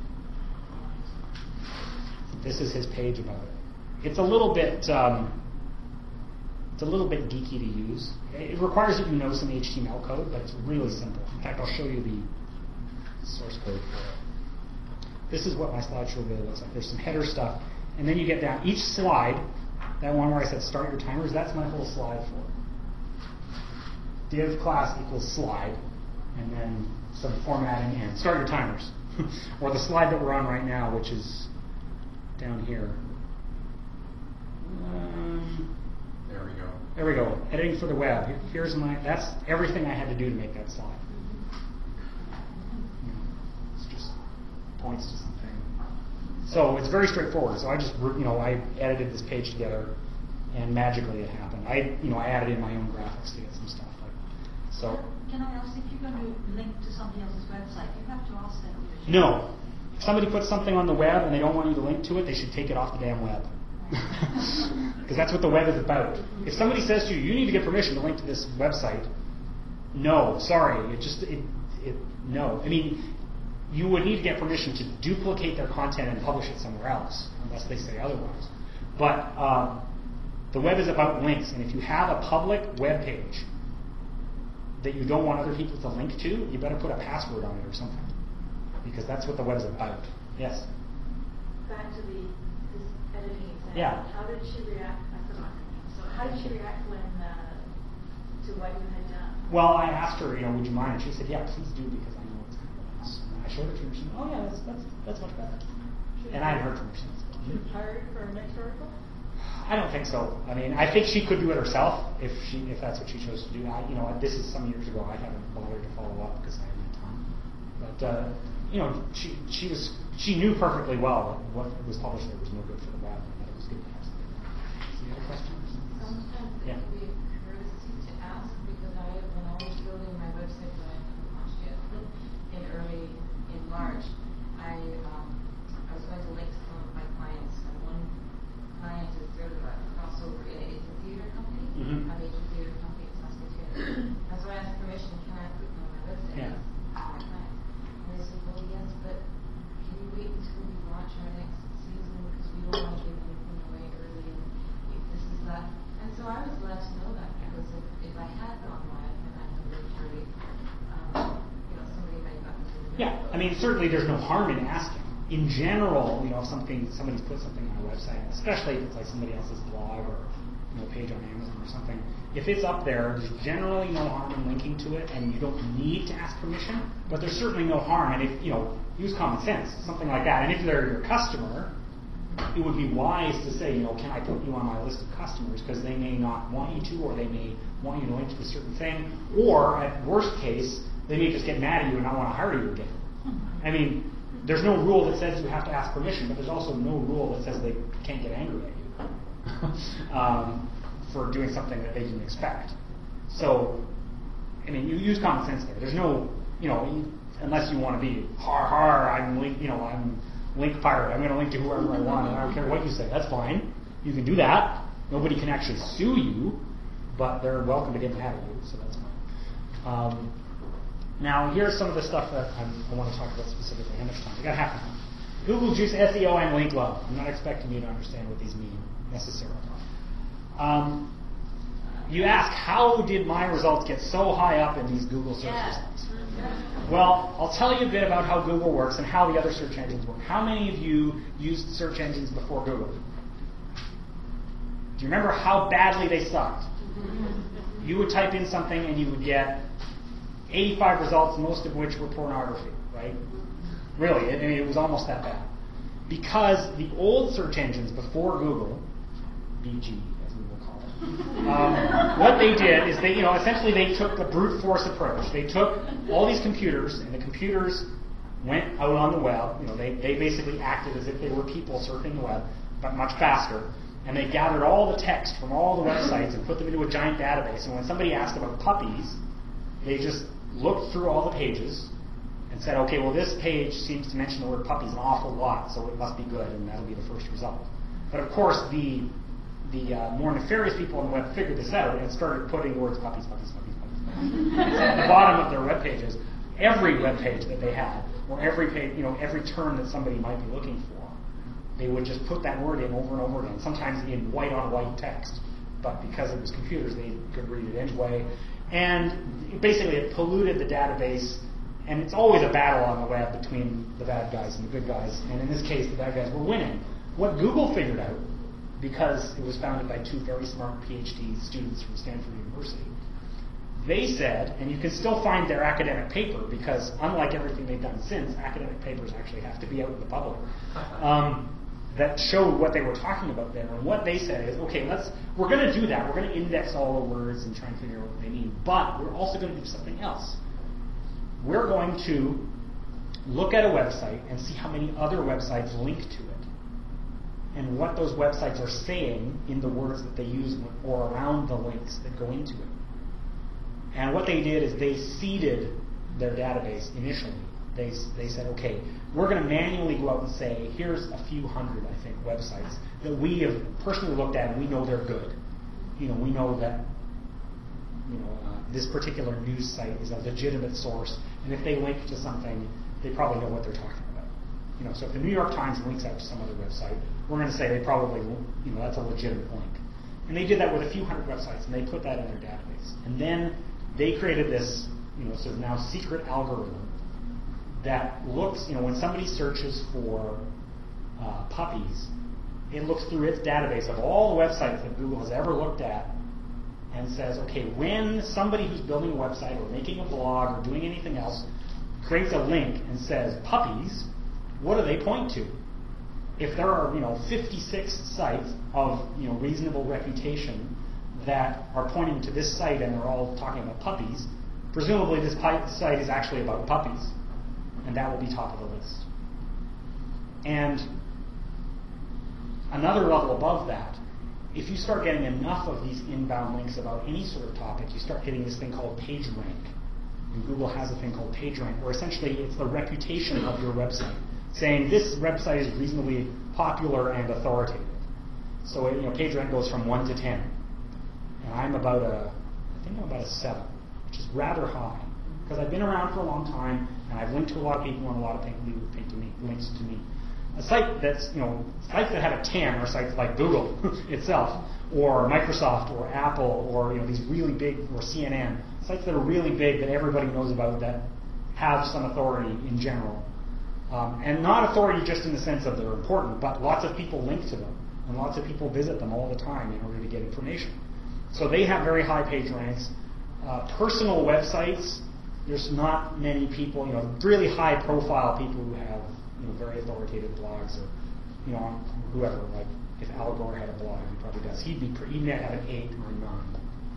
this is his page about it. It's a little bit, um, it's a little bit geeky to use. It requires that you know some H T M L code, but it's really simple. In fact, I'll show you the source code for it. This is what my slideshow really looks like. There's some header stuff. And then you get down each slide, that one where I said start your timers, that's my whole slide for it. Div class equals slide, and then some formatting and start your timers. Or the slide that we're on right now, which is down here. Um, There we go. there we go. Editing for the web. Here- Here's my, that's everything I had to do to make that slide. You know, it's just points to something. So it's very straightforward. So I just, you know, I edited this page together, and magically it happened. I, you know, I added in my own graphics to get some stuff like. So. Can I ask, if you're going to link to somebody else's website, you have to ask them permission? No. If somebody puts something on the web and they don't want you to link to it, they should take it off the damn web. Because that's what the web is about. If somebody says to you, you need to get permission to link to this website, no, sorry, it just, it, it, no. I mean, you would need to get permission to duplicate their content and publish it somewhere else, unless they say otherwise. But um, the web is about links, and if you have a public web page that you don't want other people to link to, you better put a password on it or something, because that's what the web's about. Yes? Back to the this editing example. Yeah. How did she react? I forgot her name. So how did she react when uh, to what you had done? Well, I asked her, you know, would you mind? And she said, yeah, please do, because I know it's kind of a mess. And I showed it to her, and she said, oh yeah, that's that's, that's much better. And I had heard from her since. Should have hired for our next article? I don't think so. I mean, I think she could do it herself if she if that's what she chose to do. I, you know, this is some years ago. I haven't bothered to follow up because I haven't had time. But uh, you know, she she was she knew perfectly well that what was published there was no good for the web, and that it was good to have something. So you have a question? Sometimes Yeah. it can be a courtesy to ask, because I, when I was building my website that I haven't launched yet, in early, in March, I, um, I was going to link to some of my clients, and one client is sort of a crossover, it's a theater company, Mhm. a major theater company, it's Saskatoon. And so I asked permission, can I put them on my website? Yeah. To my clients. And they said, well, yes, but can you wait until we launch our next season, because we don't want to give anything away early, and if this is that. And so I was glad to know that, because if, if I had gone live and I had worked early, um, you know, somebody might not have been. Yeah, I mean, certainly there's no harm in asking. In general, you know, if something somebody's put something on a website, especially if it's like somebody else's blog or you know page on Amazon or something, if it's up there, there's generally no harm in linking to it, and you don't need to ask permission. But there's certainly no harm, and if you know, use common sense, something like that. And if they're your customer, it would be wise to say, you know, can I put you on my list of customers, because they may not want you to, or they may want you to link to a certain thing, or at worst case, They may just get mad at you and not want to hire you again. I mean, there's no rule that says you have to ask permission, but there's also no rule that says they can't get angry at you um, for doing something that they didn't expect. So, I mean, you use common sense there. There's no, you know, unless you want to be har har, I'm link, you know, I'm link pirate. I'm going to link to whoever I want, and I don't care what you say. That's fine. You can do that. Nobody can actually sue you, but they're welcome to get mad at you, so that's fine. Um, now, here's some of the stuff that I'm, I want to talk about specifically. How much time? We got half an hour. Google Juice, S E O, and Link Love. I'm not expecting you to understand what these mean necessarily. Um, you ask, how did my results get so high up in these Google search Yeah. results? Well, I'll tell you a bit about how Google works and how the other search engines work. How many of you used search engines before Google? Do you remember how badly they sucked? You would type in something and you would get eighty-five results, most of which were pornography, right? Really, I mean, it was almost that bad. Because the old search engines before Google, B G as we will call it, um, what they did is they, you know, essentially they took the brute force approach. They took all these computers, and the computers went out on the web. You know, they, they basically acted as if they were people surfing the web, but much faster. And they gathered all the text from all the websites and put them into a giant database. And when somebody asked about puppies, they just looked through all the pages and said, okay, well, this page seems to mention the word puppies an awful lot, so it must be good, and that'll be the first result. But of course, the the uh, more nefarious people on the web figured this out and started putting the words puppies, puppies, puppies, puppies at the bottom of their web pages. Every web page that they had, or every page, you know, every term that somebody might be looking for, they would just put that word in over and over again, sometimes in white on white text. But because it was computers, they could read it anyway. And basically it polluted the database, and it's always a battle on the web between the bad guys and the good guys. And in this case, the bad guys were winning. What Google figured out, because it was founded by two very smart PhD students from Stanford University, they said, and you can still find their academic paper, because unlike everything they've done since, academic papers actually have to be out in the public, um, that showed what they were talking about there. And what they said is, okay, let's we're going to do that. We're going to index all the words and try and figure out what they mean. But we're also going to do something else. We're going to look at a website and see how many other websites link to it, and what those websites are saying in the words that they use or around the links that go into it. And what they did is they seeded their database initially. They they said, okay, we're going to manually go out and say, here's a few hundred, I think, websites that we have personally looked at and we know they're good. You know, we know that, you know, uh, this particular news site is a legitimate source, and if they link to something, they probably know what they're talking about. You know, so if the New York Times links out to some other website, we're going to say they probably, you know, that's a legitimate link. And they did that with a few hundred websites, and they put that in their database. And then they created this, you know, sort of now secret algorithm that looks, you know, when somebody searches for uh, puppies, it looks through its database of all the websites that Google has ever looked at and says, okay, when somebody who's building a website or making a blog or doing anything else creates a link and says puppies, what do they point to? If there are, you know, fifty-six sites of, you know, reasonable reputation that are pointing to this site and they're all talking about puppies, presumably this site is actually about puppies, and that will be top of the list. And another level above that, if you start getting enough of these inbound links about any sort of topic, you start hitting this thing called PageRank. And Google has a thing called PageRank, where essentially it's the reputation of your website, saying this website is reasonably popular and authoritative. So it, you know, PageRank goes from one to ten, and I'm about a, I think I'm about a seven, which is rather high, because I've been around for a long time, and I've linked to a lot of people, and a lot of people link to me, links to me. A site that's, you know, sites that have a ten are sites like Google itself, or Microsoft, or Apple, or, you know, these really big, or C N N, sites that are really big that everybody knows about, that have some authority in general. Um, and not authority just in the sense of they're important, but lots of people link to them, and lots of people visit them all the time in order to get information. So they have very high page ranks. Uh, personal websites, there's not many people, you know, really high profile people who have, you know, very authoritative blogs, or, you know, whoever, like if Al Gore had a blog, he probably does. He'd be, he'd have an eight or a nine.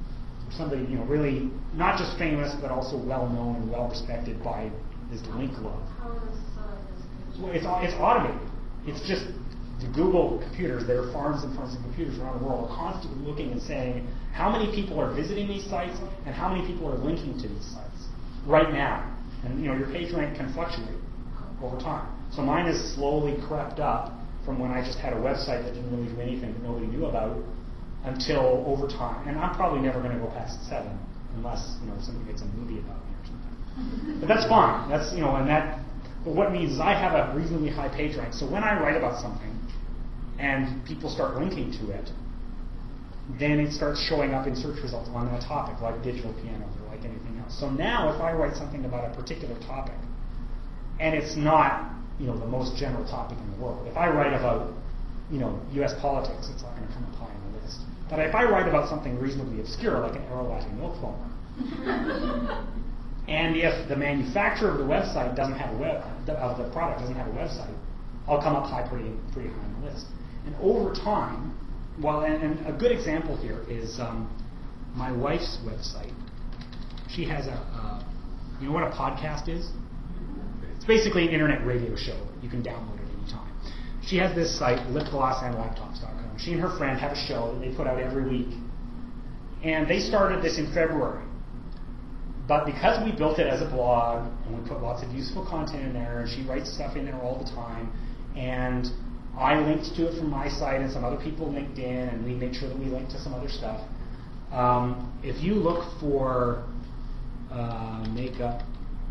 somebody, you know, really not just famous, but also well-known and well-respected by this link love. How is uh, this Well, it's, it's automated. It's just the Google computers, there are farms and farms of computers around the world, are constantly looking and saying how many people are visiting these sites and how many people are linking to these sites right now. And, you know, your page rank can fluctuate over time. So mine has slowly crept up from when I just had a website that didn't really do anything that nobody knew about until over time. And I'm probably never going to go past seven unless, you know, somebody makes a movie about me or something. But that's fine. That's, you know, and that, but what it means is I have a reasonably high page rank. So when I write about something and people start linking to it, then it starts showing up in search results on that topic, like digital pianos or like anything else. So now if I write something about a particular topic, and it's not, you know, the most general topic in the world. If I write about, you know, U S politics, it's not going to come up high on the list. But if I write about something reasonably obscure, like an Aerolastic milk foamer, and if the manufacturer of the website doesn't have a web, of the product doesn't have a website, I'll come up high, pretty, pretty high on the list. And over time, well, and, and a good example here is um, my wife's website. She has a, uh, you know what a podcast is? It's basically an internet radio show. You can download it anytime. She has this site, lip gloss and laptops dot com. She and her friend have a show that they put out every week. And they started this in February. But because we built it as a blog, and we put lots of useful content in there, and she writes stuff in there all the time, and I linked to it from my site, and some other people linked in, and we made sure that we linked to some other stuff. Um, if you look for uh, makeup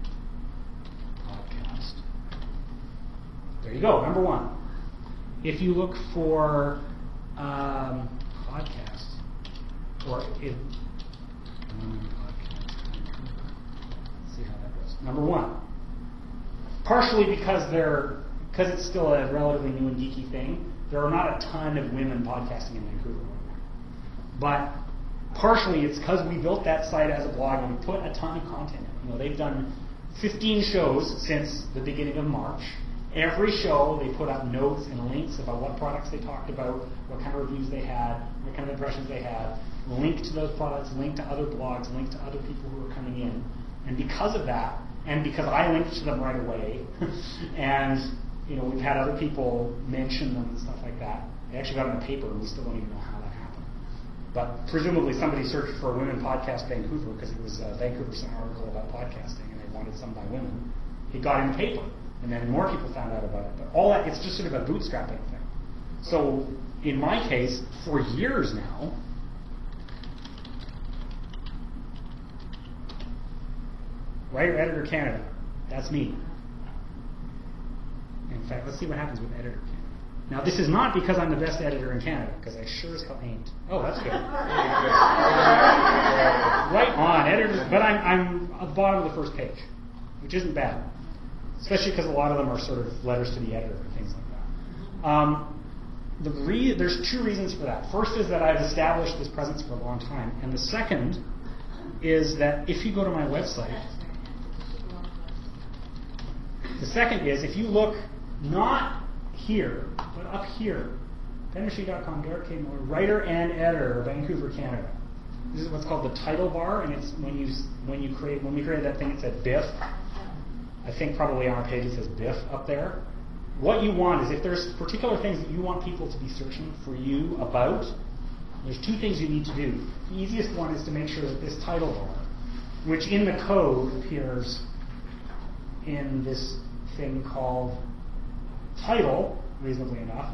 podcast, there you go, number one. If you look for um, podcasts, or if um, see how that goes. Number one, partially because they're because it's still a relatively new and geeky thing, there are not a ton of women podcasting in Vancouver right now. But partially it's because we built that site as a blog and we put a ton of content in. You know, they've done fifteen shows since the beginning of March. Every show they put up notes and links about what products they talked about, what kind of reviews they had, what kind of impressions they had, link to those products, link to other blogs, link to other people who are coming in. And because of that, and because I linked to them right away, and you know, we've had other people mention them and stuff like that. They actually got in the paper, and we still don't even know how that happened. But presumably somebody searched for Women Podcast Vancouver because it was a Vancouver Sun article about podcasting, and they wanted some by women. It got in the paper, and then more people found out about it. But all that, it's just sort of a bootstrapping thing. So in my case, for years now, Writer Editor Canada, that's me. In fact, let's see what happens with Editor Canada. Now, this is not because I'm the best editor in Canada, because I sure as hell ain't. Oh, that's good. Right on, editor. But I'm, I'm at the bottom of the first page, which isn't bad, especially because a lot of them are sort of letters to the editor and things like that. Um, the re- there's two reasons for that. First is that I've established this presence for a long time, and the second is that if you go to my website, the second is if you look not here, but up here, ben ritchie dot com, Derek K. Miller, writer and editor, Vancouver, Canada. This is what's called the title bar, and it's when you when you create when we created that thing, it said Biff. I think probably on our page it says Biff up there. What you want is if there's particular things that you want people to be searching for you about, there's two things you need to do. The easiest one is to make sure that this title bar, which in the code appears in this thing called title, reasonably enough,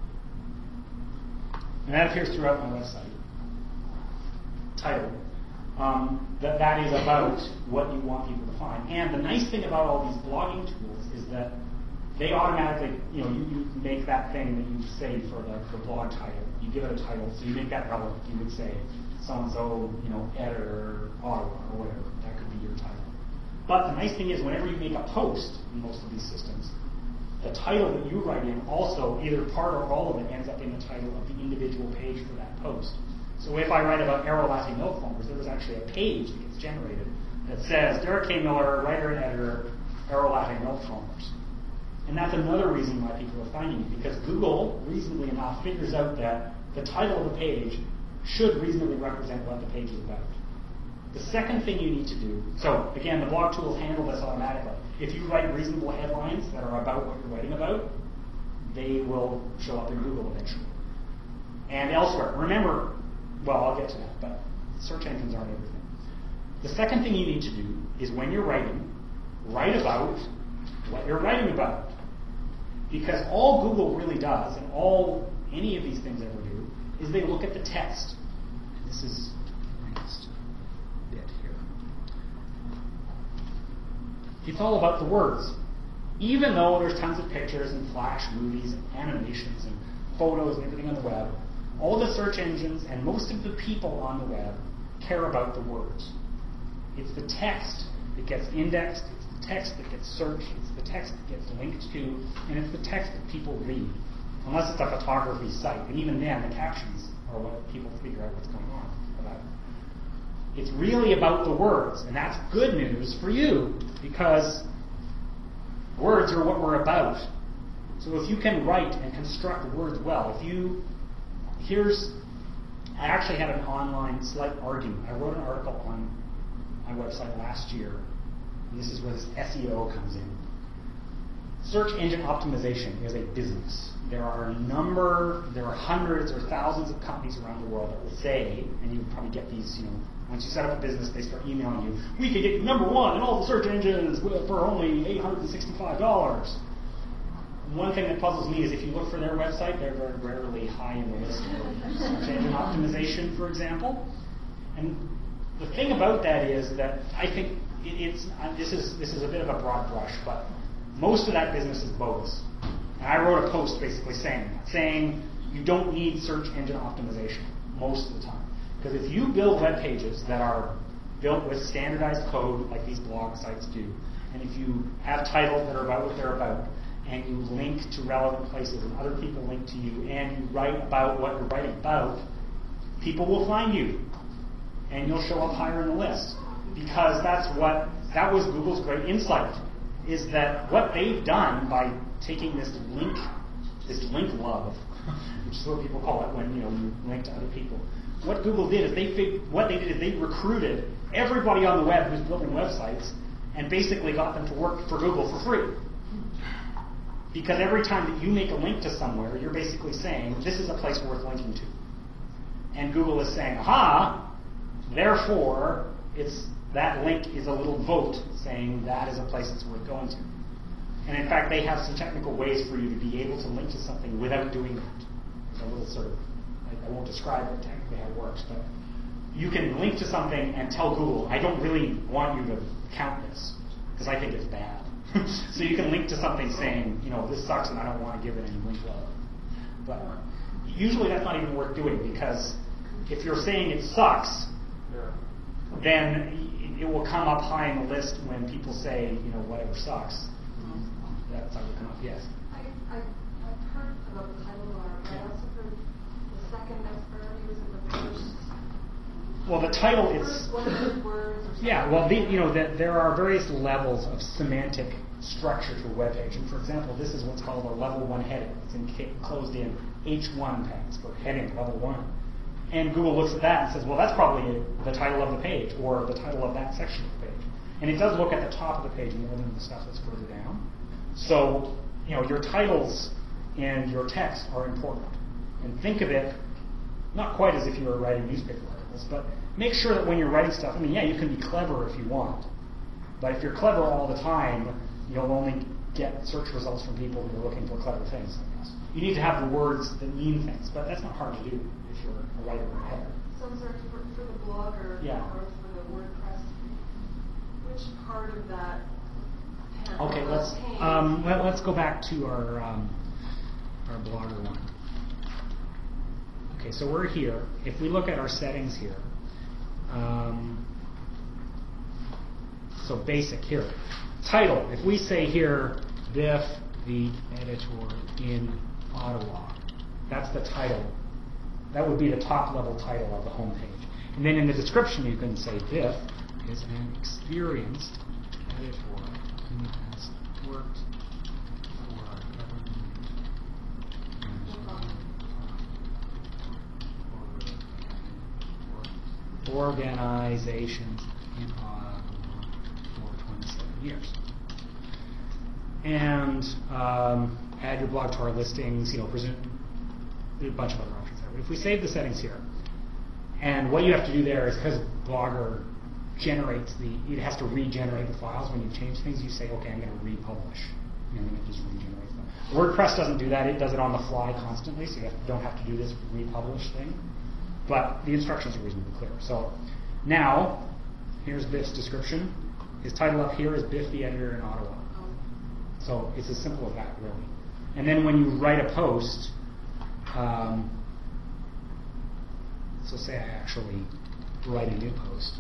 and that appears throughout my website. Title. Um, that that is about what you want people to find. And the nice thing about all these blogging tools is that they automatically, you know, you, you make that thing that you say for the, the blog title. You give it a title, so you make that relevant. You would say so-and-so, you know, editor, Ottawa, or whatever. That could be your title. But the nice thing is whenever you make a post in most of these systems, the title that you write in also, either part or all of it, ends up in the title of the individual page for that post. So if I write about Aerolastic milk foamers, there was actually a page that gets generated that says, Derek K. Miller, writer and editor, Aerolastic milk foamers. And that's another reason why people are finding it, because Google, reasonably enough, figures out that the title of the page should reasonably represent what the page is about. The second thing you need to do, so again, the blog tools handle this automatically. If you write reasonable headlines that are about what you're writing about, they will show up in Google eventually. And elsewhere. Remember, well, I'll get to that, but search engines aren't everything. The second thing you need to do is when you're writing, write about what you're writing about. Because all Google really does, and all any of these things ever do, is they look at the text. This is my next bit here. It's all about the words. Even though there's tons of pictures and flash movies and animations and photos and everything on the web, all the search engines and most of the people on the web care about the words. It's the text that gets indexed, it's the text that gets searched, it's the text that gets linked to, and it's the text that people read. Unless it's a photography site, and even then the captions are what people figure out what's going on about. It's really about the words, and that's good news for you, because words are what we're about. So if you can write and construct words well, if you, here's, I actually had an online slight argument. I wrote an article on my website last year, and this is where this S E O comes in. Search engine optimization is a business. There are a number, there are hundreds or thousands of companies around the world that will say, and you probably get these, you know, once you set up a business, they start emailing you, we can get you number one in all the search engines for only eight hundred sixty-five dollars. One thing that puzzles me is if you look for their website, they're very rarely high in the list for search engine optimization, for example. And the thing about that is that I think it, it's, uh, this is this is a bit of a broad brush, but most of that business is bogus. And I wrote a post basically saying that, saying you don't need search engine optimization most of the time. Because if you build web pages that are built with standardized code like these blog sites do, and if you have titles that are about what they're about, and you link to relevant places and other people link to you, and you write about what you're writing about, people will find you. And you'll show up higher in the list. Because that's what, that was Google's great insight, is that what they've done by taking this link, this link love, which is what people call it when, you know, you link to other people. What Google did is they fig- what they did is they recruited everybody on the web who's building websites and basically got them to work for Google for free. Because every time that you make a link to somewhere, you're basically saying, this is a place worth linking to. And Google is saying, aha, therefore, it's that link is a little vote saying that is a place that's worth going to. And in fact, they have some technical ways for you to be able to link to something without doing that. It's a little sort of, I won't describe it technically how it works, but you can link to something and tell Google, I don't really want you to count this, because I think it's bad. So you can link to something saying, you know, this sucks and I don't want to give it any link love. But usually that's not even worth doing, because if you're saying it sucks, then it will come up high in the list when people say, you know, whatever sucks. That's how it will come up, yes. I, I, I've heard about the title bar, but I also heard the second best priority was in the first. Well, the title the is. First one of the words or something. Yeah, well, the, you know, the, there are various levels of semantic structure to a web page. And for example, this is what's called a level one heading. It's enclosed in H one tags for heading level one. And Google looks at that and says, well, that's probably the title of the page or the title of that section of the page. And it does look at the top of the page more than the stuff that's further down. So, you know, your titles and your text are important. And think of it not quite as if you were writing newspaper articles, but make sure that when you're writing stuff, I mean, yeah, you can be clever if you want. But if you're clever all the time, you'll only get search results from people who are looking for clever things, I guess. You need to have the words that mean things, but that's not hard to do if you're a writer or a header. So, sorry, for, for the blog or, Yeah. or for the WordPress, which part of that Okay, let's um, let, let's go back to our um, our Blogger one. Okay, so we're here. If we look at our settings here, um, so basic here, title. If we say here, Biff, the editor in Ottawa, that's the title. That would be the top level title of the homepage. And then in the description, you can say Biff is an experienced editor who has worked for government organizations in Ottawa for twenty-seven years. And um, add your blog to our listings, you know, presume, there's a bunch of other options there. But if we save the settings here, and what you have to do there is because Blogger generates the, it has to regenerate the files when you change things, you say, okay, I'm going to republish. And then it just regenerates them. WordPress doesn't do that. It does it on the fly constantly, so you have, don't have to do this republish thing. But the instructions are reasonably clear. So now, here's Biff's description. His title up here is Biff the Editor in Ottawa. So it's as simple as that, really. And then when you write a post, um, so say I actually write a new post.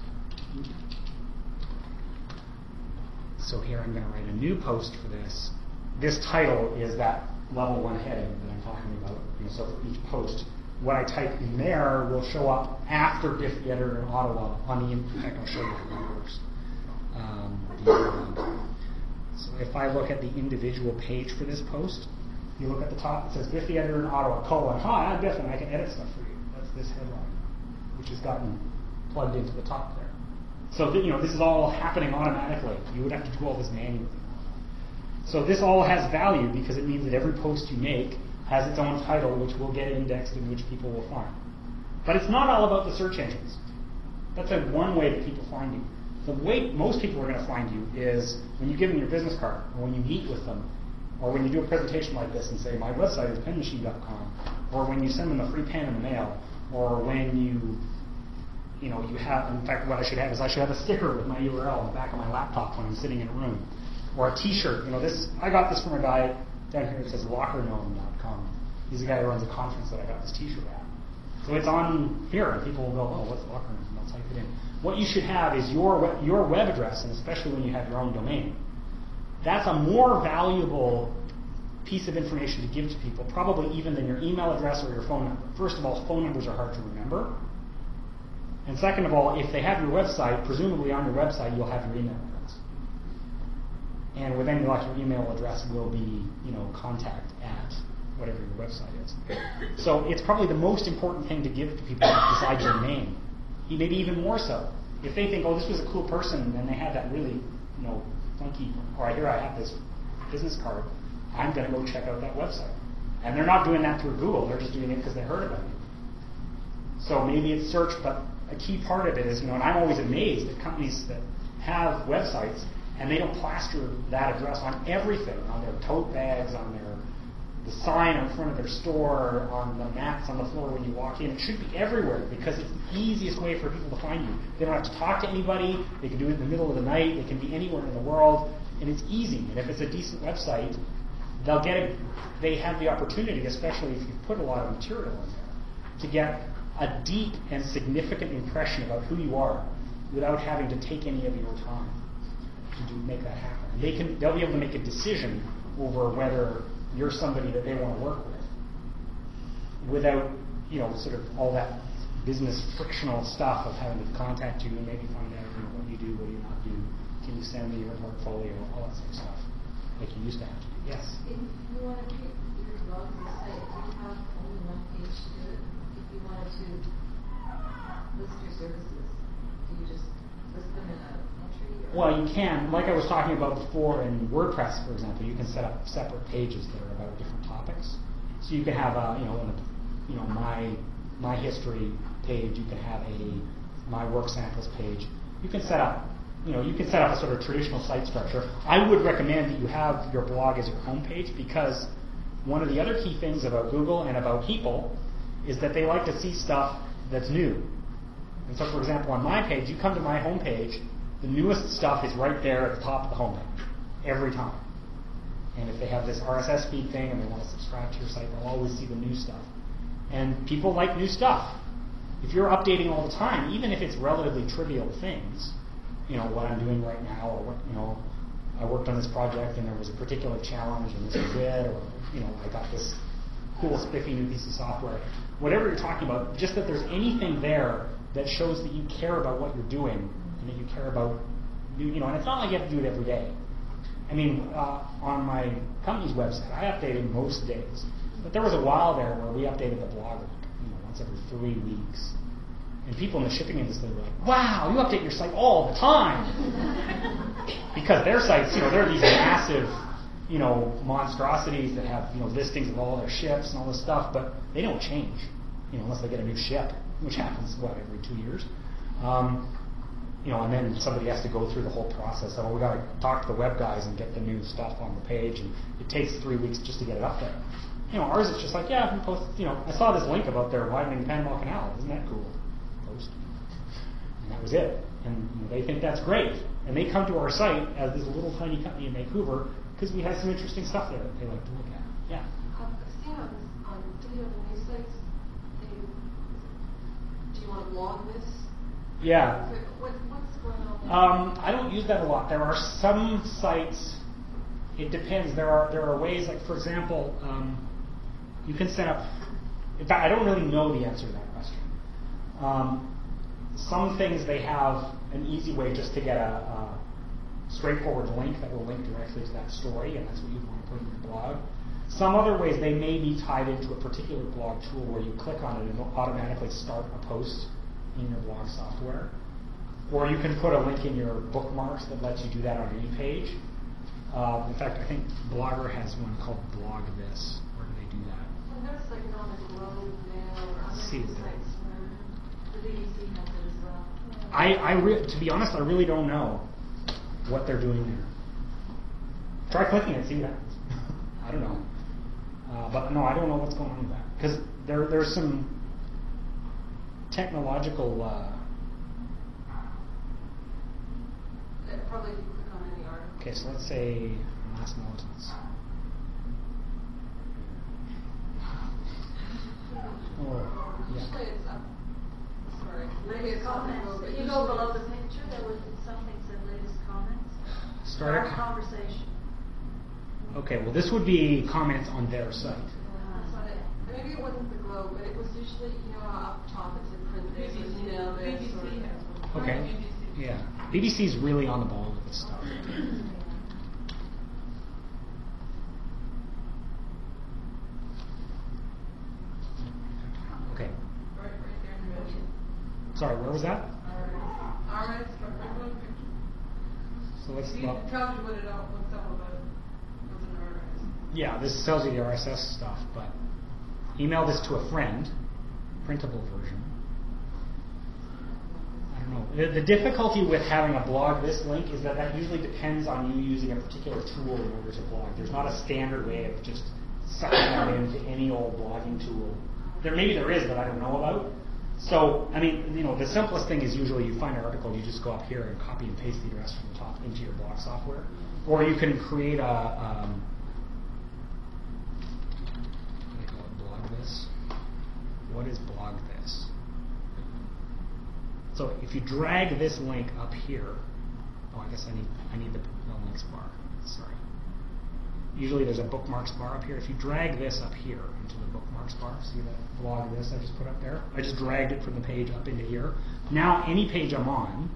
So here I'm going to write a new post for this. This title is that level one heading that I'm talking about. You know, so for each post, what I type in there will show up after Biff the Editor in Ottawa on the, in fact, I'll show you how that works. Um, the, uh, so if I look at the individual page for this post, you look at the top, it says Biff the Editor in Ottawa, colon, hi, I'm Biff and I can edit stuff for you. That's this headline, which has gotten plugged into the top there. So that, you know, this is all happening automatically. You would have to do all this manually. So this all has value because it means that every post you make has its own title, which will get indexed and which people will find. But it's not all about the search engines. That's like one way that people find you. The way most people are going to find you is when you give them your business card, or when you meet with them, or when you do a presentation like this and say, my website is pen machine dot com, or when you send them a free pen in the mail, or when you, you know, you have, in fact, what I should have is I should have a sticker with my U R L on the back of my laptop when I'm sitting in a room, or a T-shirt. You know, this I got this from a guy down here that says locker gnome dot com. He's the guy who runs a conference that I got this T-shirt at. So it's on here, and people will go, oh, what's locker gnome? And they'll type it in. What you should have is your web, your web address, and especially when you have your own domain. That's a more valuable piece of information to give to people, probably even than your email address or your phone number. First of all, phone numbers are hard to remember. And second of all, if they have your website, presumably on your website you'll have your email address. And within your, like, your email address will be, you know, contact at whatever your website is. So it's probably the most important thing to give to people besides your name. Maybe even more so. If they think, oh, this was a cool person, and they have that really, you know, funky, or here I have this business card, I'm going to go check out that website. And they're not doing that through Google, they're just doing it because they heard about you. So maybe it's search, but a key part of it is, you know, and I'm always amazed at companies that have websites, and they don't plaster that address on everything, on their tote bags, on their the sign in front of their store, on the mats on the floor when you walk in. It should be everywhere because it's the easiest way for people to find you. They don't have to talk to anybody. They can do it in the middle of the night. They can be anywhere in the world, and it's easy. And if it's a decent website, they'll get it. They have the opportunity, especially if you put a lot of material in there, to get a deep and significant impression about who you are without having to take any of your time to do, make that happen. They can. They'll be able to make a decision over whether you're somebody that they want to work with without, you know, sort of all that business frictional stuff of having to contact you and maybe find out, you know, what you do, what do you not do, can you send me your portfolio, all that sort of stuff, like you used to have to do. Yes? If you want to create your blog or site, do you have only one page to do it? If you wanted to list your services, do you just list them in a Well, you can, like I was talking about before in WordPress, for example, you can set up separate pages that are about different topics. So you can have a, you know, a, you know, my my history page. You can have a my work samples page. You can set up, you know, you can set up a sort of traditional site structure. I would recommend that you have your blog as your home page because one of the other key things about Google and about people is that they like to see stuff that's new. And so, for example, on my page, you come to my home page. The newest stuff is right there at the top of the homepage, every time. And if they have this R S S feed thing and they want to subscribe to your site, they'll always see the new stuff. And people like new stuff. If you're updating all the time, even if it's relatively trivial things, you know, what I'm doing right now, or what, you know, I worked on this project and there was a particular challenge and this was it, or, you know, I got this cool, spiffy new piece of software. Whatever you're talking about, just that there's anything there that shows that you care about what you're doing and that you care about, you know, and it's not like you have to do it every day. I mean, uh, on my company's website, I updated most days. But there was a while there where we updated the blog, you know, once every three weeks. And people in the shipping industry were like, wow, you update your site all the time. Because their sites, you know, they're these massive, you know, monstrosities that have, you know, listings of all their ships and all this stuff, but they don't change, you know, unless they get a new ship, which happens, what, every two years? Um, you know, and then somebody has to go through the whole process of, oh, we got to talk to the web guys and get the new stuff on the page, and it takes three weeks just to get it up there. You know, ours is just like, yeah, we post, you know, I saw this link about their widening the Panama Canal. Isn't that cool? Post. And that was it. And you know, they think that's great. And they come to our site as this little tiny company in Vancouver because we have some interesting stuff there that they like to look at. Yeah. I've seen on, on three of the news sites, they, do you want to blog this? Yeah. What, what's going on there? Um, I don't use that a lot. There are some sites, it depends. There are there are ways, like for example, um, you can set up, in fact, I don't really know the answer to that question. Um, some things they have an easy way just to get a, a straightforward link that will link directly to that story, and that's what you want to put in your blog. Some other ways they may be tied into a particular blog tool where you click on it and it'll automatically start a post in your blog software. Or you can put a link in your bookmarks that lets you do that on any page. Uh, in fact, I think Blogger has one called Blog This. Where do they do that? And that's like on the Globe now or other See, sites where the B B C has it as well. I, I re- to be honest, I really don't know what they're doing there. Try clicking it, see what happens. I don't know. Uh, but no, I don't know what's going on with that. Because there, there's some technological... Uh, Probably if you click on any article. okay, so let's say mass militants. Oh, yeah. Usually it's up. Sorry. Maybe it's on the Comments. road, but You go usually below the it's- picture, there was something said latest comments. Start Our a, conversation. okay, well this would be comments on their site. That's what it, maybe it wasn't the Globe, but it was usually, you know, up top it said print this, or email this, B B C or... has one. Okay. B B C. Yeah. B B C's really on the ball with this stuff. Okay. Right, right there in the middle. Sorry, where was that? R S, but right below the picture. So let's See, well, it tells you what it all, what's all about. What's an R S. yeah, this tells you the R S S stuff, but email this to a friend, printable version. I don't know. The, the difficulty with having a blog this link is that that usually depends on you using a particular tool in order to blog. There's not a standard way of just sucking that into any old blogging tool. There maybe there is, but I don't know about. So, I mean, you know, the simplest thing is usually you find an article, you just go up here and copy and paste the address from the top into your blog software. Or you can create a, um, what do they call it, blog this? What is blog this? So if you drag this link up here, oh, I guess I need I need the, the links bar. Sorry. Usually there's a bookmarks bar up here. If you drag this up here into the bookmarks bar, see that blog this I just put up there? I just dragged it from the page up into here. Now any page I'm on,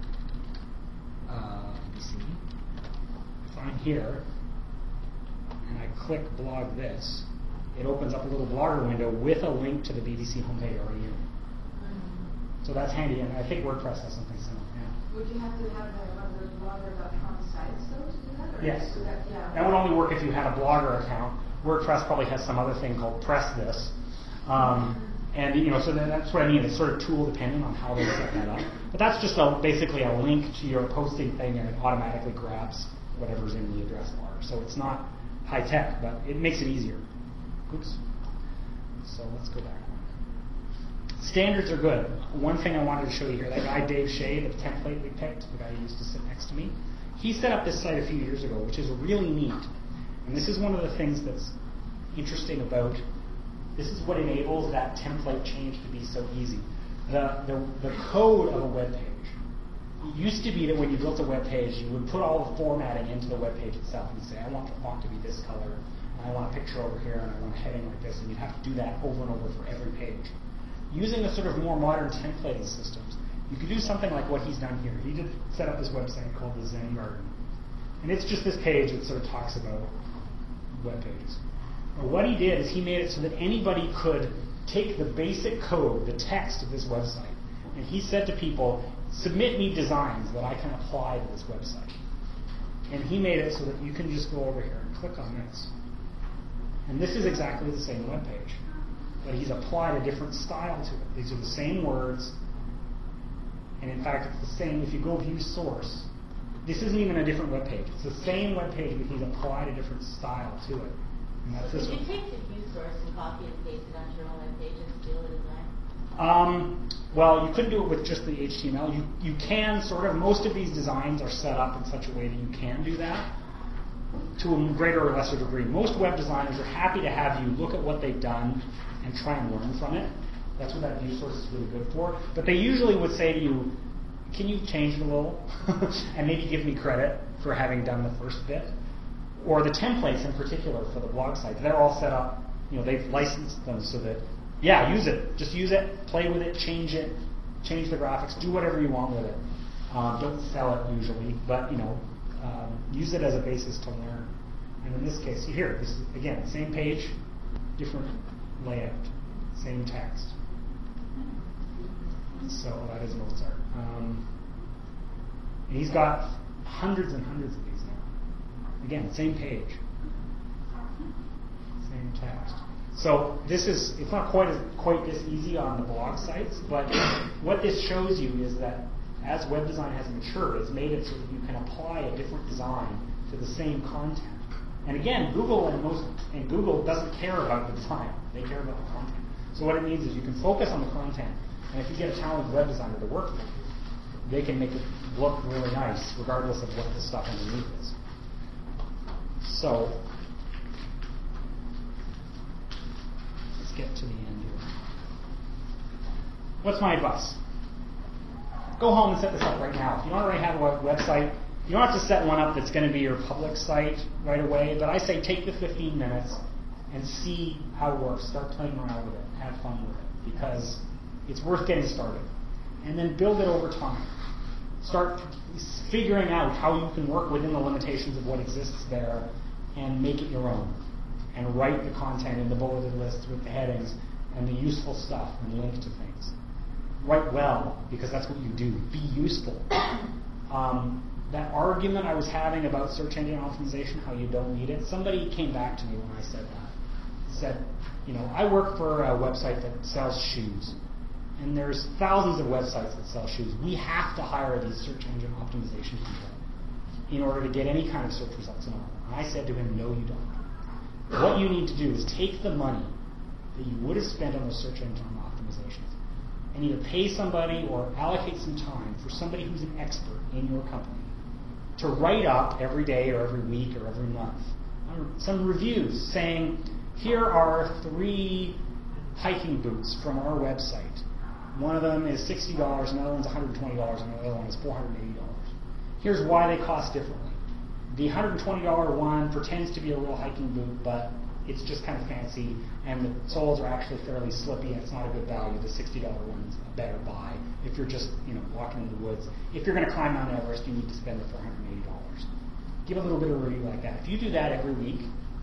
uh, let me see. If I'm here and I click blog this, it opens up a little blogger window with a link to the B B C homepage already in. So that's handy, and I think WordPress has something similar. Yeah. Would you have to have the, one of those blogger dot com sites though to do that? Or Yes. just do that? Yeah. That would only work if you had a Blogger account. WordPress probably has some other thing called Press This. Um, and, you know, so then that's what I mean. It's sort of tool dependent on how they set that up. But that's just a, basically a link to your posting thing, and it automatically grabs whatever's in the address bar. So it's not high tech, but it makes it easier. Oops. So let's go back. Standards are good. One thing I wanted to show you here, that guy Dave Shea, the template we picked, the guy who used to sit next to me, he set up this site a few years ago, which is really neat. And this is one of the things that's interesting about, this is what enables that template change to be so easy. The, the, the code of a web page. It used to be that when you built a web page, you would put all the formatting into the web page itself. You'd say, I want the font to be this color, and I want a picture over here, and I want a heading like this, and you'd have to do that over and over for every page. Using the sort of more modern templating systems, you could do something like what he's done here. He did set up this website called the Zen Garden. And it's just this page that sort of talks about web pages. But what he did is he made it so that anybody could take the basic code, the text of this website, And he said to people, submit me designs that I can apply to this website. And he made it so that you can just go over here and click on this. And this is exactly the same web page. But he's applied a different style to it. These are the same words. And in fact, it's the same. If you go view source, this isn't even a different web page. It's the same web page, but he's applied a different style to it. And that's So this could you one. take the view source and copy and paste it onto your own web page and steal the design? Um, well, you couldn't do it with just the H T M L. You you can sort of. Most of these designs are set up in such a way that you can do that to a greater or lesser degree. Most web designers are happy to have you look at what they've done and try and learn from it. That's what that view source is really good for. But they usually would say to you, can you change it a little and maybe give me credit for having done the first bit? Or the templates in particular for the blog site, they're all set up, you know, they've licensed them so that, yeah, use it. Just use it, play with it, change it, change the graphics, do whatever you want with it. Um, don't sell it usually, but, you know, um, use it as a basis to learn. And in this case, here, this is, again, same page, different layout, same text. So that is Mozart. Um, and he's got hundreds and hundreds of these now. Again, same page, same text. So this is, it's not quite as, quite this easy on the blog sites, but what this shows you is that as web design has matured, it's made it so that you can apply a different design to the same content. And again, Google and most and Google doesn't care about the design; they care about the content. So what it means is you can focus on the content, and if you get a talented web designer to work with you, they can make it look really nice, regardless of what the stuff underneath is. So let's get to the end here. What's my advice? Go home and set this up right now. If you don't already have a website, you don't have to set one up that's going to be your public site right away, but I say take the fifteen minutes and see how it works. Start playing around with it. Have fun with it, because it's worth getting started. And then build it over time. Start figuring out how you can work within the limitations of what exists there and make it your own. And write the content in the bulleted lists with the headings and the useful stuff and link to things. Write well, because that's what you do. Be useful. Um, that argument I was having about search engine optimization, how you don't need it, somebody came back to me when I said that. He said, you know, I work for a website that sells shoes. And there's thousands of websites that sell shoes. We have to hire these search engine optimization people in order to get any kind of search results and all. And I said to him, no, you don't. What you need to do is take the money that you would have spent on those search engine optimizations and either pay somebody or allocate some time for somebody who's an expert in your company to write up every day or every week or every month some reviews saying, here are three hiking boots from our website. One of them is sixty dollars, another one's one hundred twenty dollars, and another one is four hundred eighty dollars. Here's why they cost differently. The one hundred twenty dollars one pretends to be a real hiking boot, but it's just kind of fancy, and the soles are actually fairly slippy, and it's not a good value. The sixty dollars one's a better buy if you're just, you know, walking in the woods. If you're going to climb Mount Everest, you need to spend the four hundred eighty dollars. Give a little bit of review like that. If you do that every week,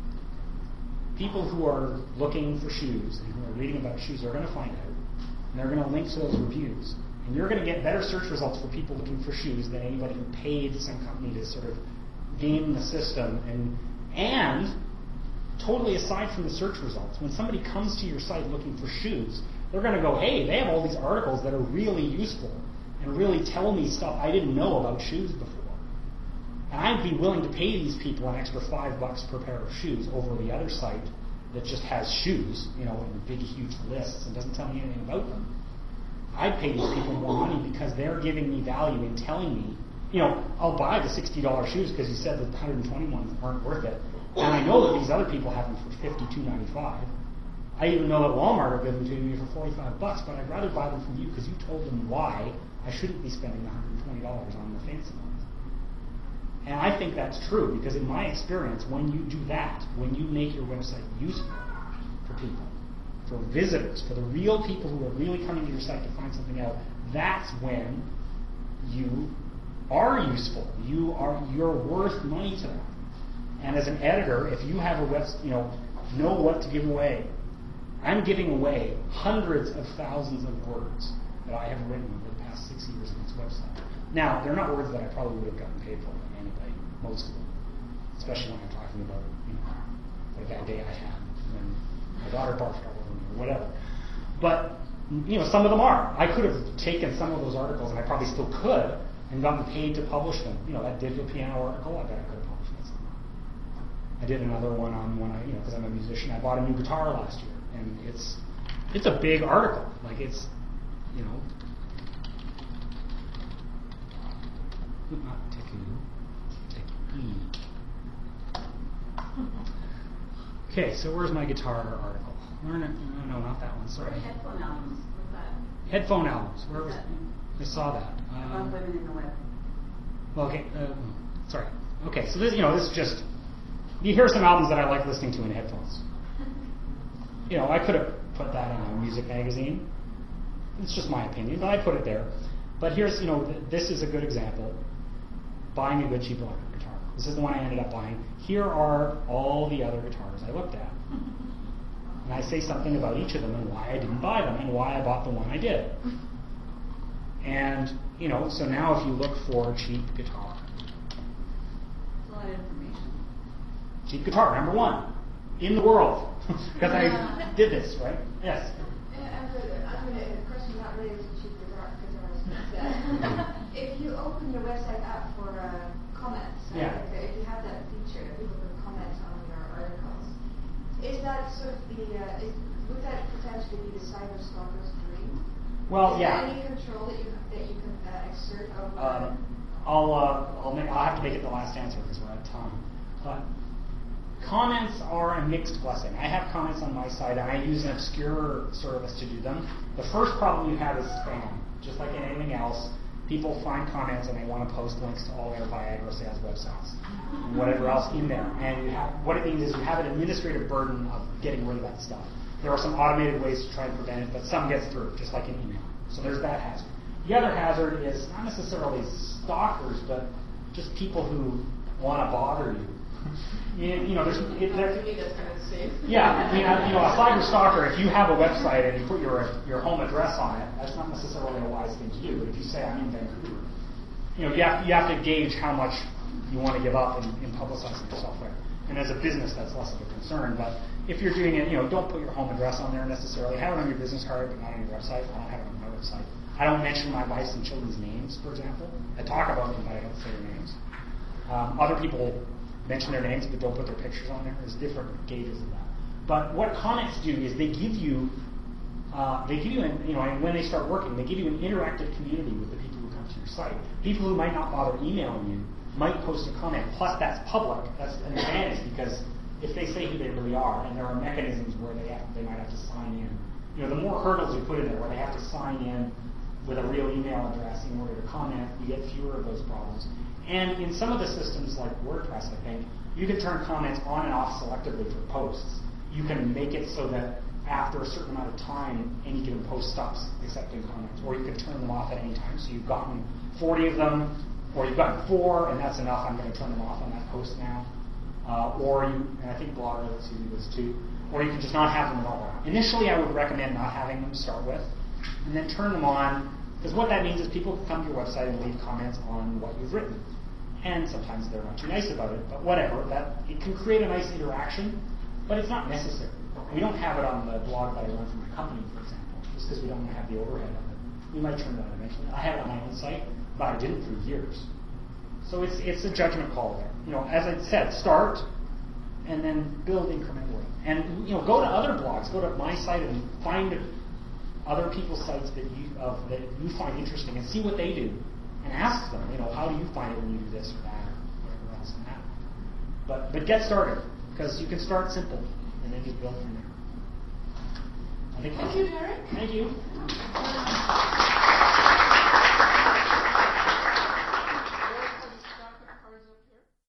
people who are looking for shoes and who are reading about shoes are going to find out, and they're going to link to those reviews. And you're going to get better search results for people looking for shoes than anybody who paid some company to sort of game the system. And and totally aside from the search results, when somebody comes to your site looking for shoes, they're going to go, hey, they have all these articles that are really useful and really tell me stuff I didn't know about shoes before. And I'd be willing to pay these people an extra five bucks per pair of shoes over the other site that just has shoes, you know, in big, huge lists and doesn't tell me anything about them. I'd pay these people more money because they're giving me value in telling me, you know, I'll buy the sixty dollars shoes because you said that the one hundred twenty ones aren't worth it. And I know that these other people have them for fifty-two ninety-five. I even know that Walmart will give them to me for forty-five bucks, but I'd rather buy them from you because you told them why I shouldn't be spending one hundred twenty dollars on the fancy ones. And I think that's true because in my experience, when you do that, when you make your website useful for people, for visitors, for the real people who are really coming to your site to find something out, that's when you are useful. You are you're worth money to them. And as an editor, if you have a web, you know, know what to give away. I'm giving away hundreds of thousands of words that I have written over the past six years on this website. Now, they're not words that I probably would have gotten paid for anyway, most of them. Especially when I'm talking about, you know, what a bad day I had when my daughter barfed all over me or whatever. But, you know, some of them are. I could have taken some of those articles, and I probably still could, and gotten paid to publish them. You know, that digital piano article, I bet I could have published that somehow. I did another one on when I, you know, because I'm a musician, I bought a new guitar last year, and it's it's a big article. Like it's, you know, not Teku, Teku. Okay, so where's my guitar article? Learn it. No, no, not that one. Sorry. Or headphone albums. What's that? Headphone albums. Where was that? I saw that. About Um, women in the web. well, okay. Uh, sorry. Okay, so this, you know, this is just. You hear some albums that I like listening to in headphones. You know, I could have put that in a music magazine. It's just my opinion, but I put it there. But here's, you know, th- this is a good example. Buying a good cheap electric guitar. This is the one I ended up buying. Here are all the other guitars I looked at. And I say something about each of them and why I didn't buy them and why I bought the one I did. And, you know, so now if you look for cheap guitar, It's a lot of information. cheap guitar, number one, in the world. Because I did this, right? Yes. I'm going to a question not related to cheap guitar, guitars. But, uh, if you open your website up for uh, comments, uh, Yeah. if you have that feature, people can comment on your articles. Is that sort of the? Uh, is, would that potentially be the cyber stalker's dream? Well, is yeah. there any control that you that you can uh, exert over? Um, I'll uh, I'll make I'll have to make it the last answer because we're out of time. But comments are a mixed blessing. I have comments on my site, and I use an obscure service to do them. The first problem you have is spam. Just like in anything else, people find comments and they want to post links to all their Viagra sales websites and whatever else in there. And you have, what it means is you have an administrative burden of getting rid of that stuff. There are some automated ways to try and prevent it, but some gets through, just like in email. So there's that hazard. The other hazard is not necessarily stalkers, but just people who want to bother you. You, you know, there's it, there, that's kind of safe. yeah. I mean, you know, a cyber stalker. If you have a website and you put your your home address on it, that's not necessarily a wise thing to do. But if you say I'm in Vancouver, you know, you have you have to gauge how much you want to give up in, in publicizing yourself there. And as a business, that's less of a concern. But if you're doing it, you know, don't put your home address on there necessarily. Have it on your business card, but not on your website. I don't have it on my website. I don't mention my wife's and children's names, for example. I talk about them, but I don't say their names. Um, other people mention their names, but don't put their pictures on there. There's different gauges of that. But what comments do is they give you, uh, they give you, an, you know, and when they start working, they give you an interactive community with the people who come to your site. People who might not bother emailing you might post a comment. Plus, that's public. That's an advantage because if they say who they really are, and there are mechanisms where they have, they might have to sign in. You know, the more hurdles you put in there, where they have to sign in with a real email address in order to comment, you get fewer of those problems. And in some of the systems like WordPress, I think, you can turn comments on and off selectively for posts. You can make it so that after a certain amount of time, any given post stops accepting comments. Or you can turn them off at any time. So you've gotten forty of them, or you've gotten four, and that's enough. I'm going to turn them off on that post now. Uh, or you, and I think Blogger lets you do this too, or you can just not have them at all. Initially, I would recommend not having them to start with, and then turn them on, because what that means is people can come to your website and leave comments on what you've written. And sometimes they're not too nice about it, but whatever. That it can create a nice interaction, but it's not necessary. We don't have it on the blog that I run for my company, for example, just because we don't want to have the overhead of it. We might turn it on eventually. I have it on my own site, but I didn't for years. So it's it's a judgment call there. You know, as I said, start and then build incrementally. And you know, go to other blogs, go to my site and find other people's sites that you of that you find interesting and see what they do. And ask them, you know, how do you find it when you do this or that or whatever else and that. But but get started, because you can start simple and then just build from there. I think Thank you, Derek. Thank you.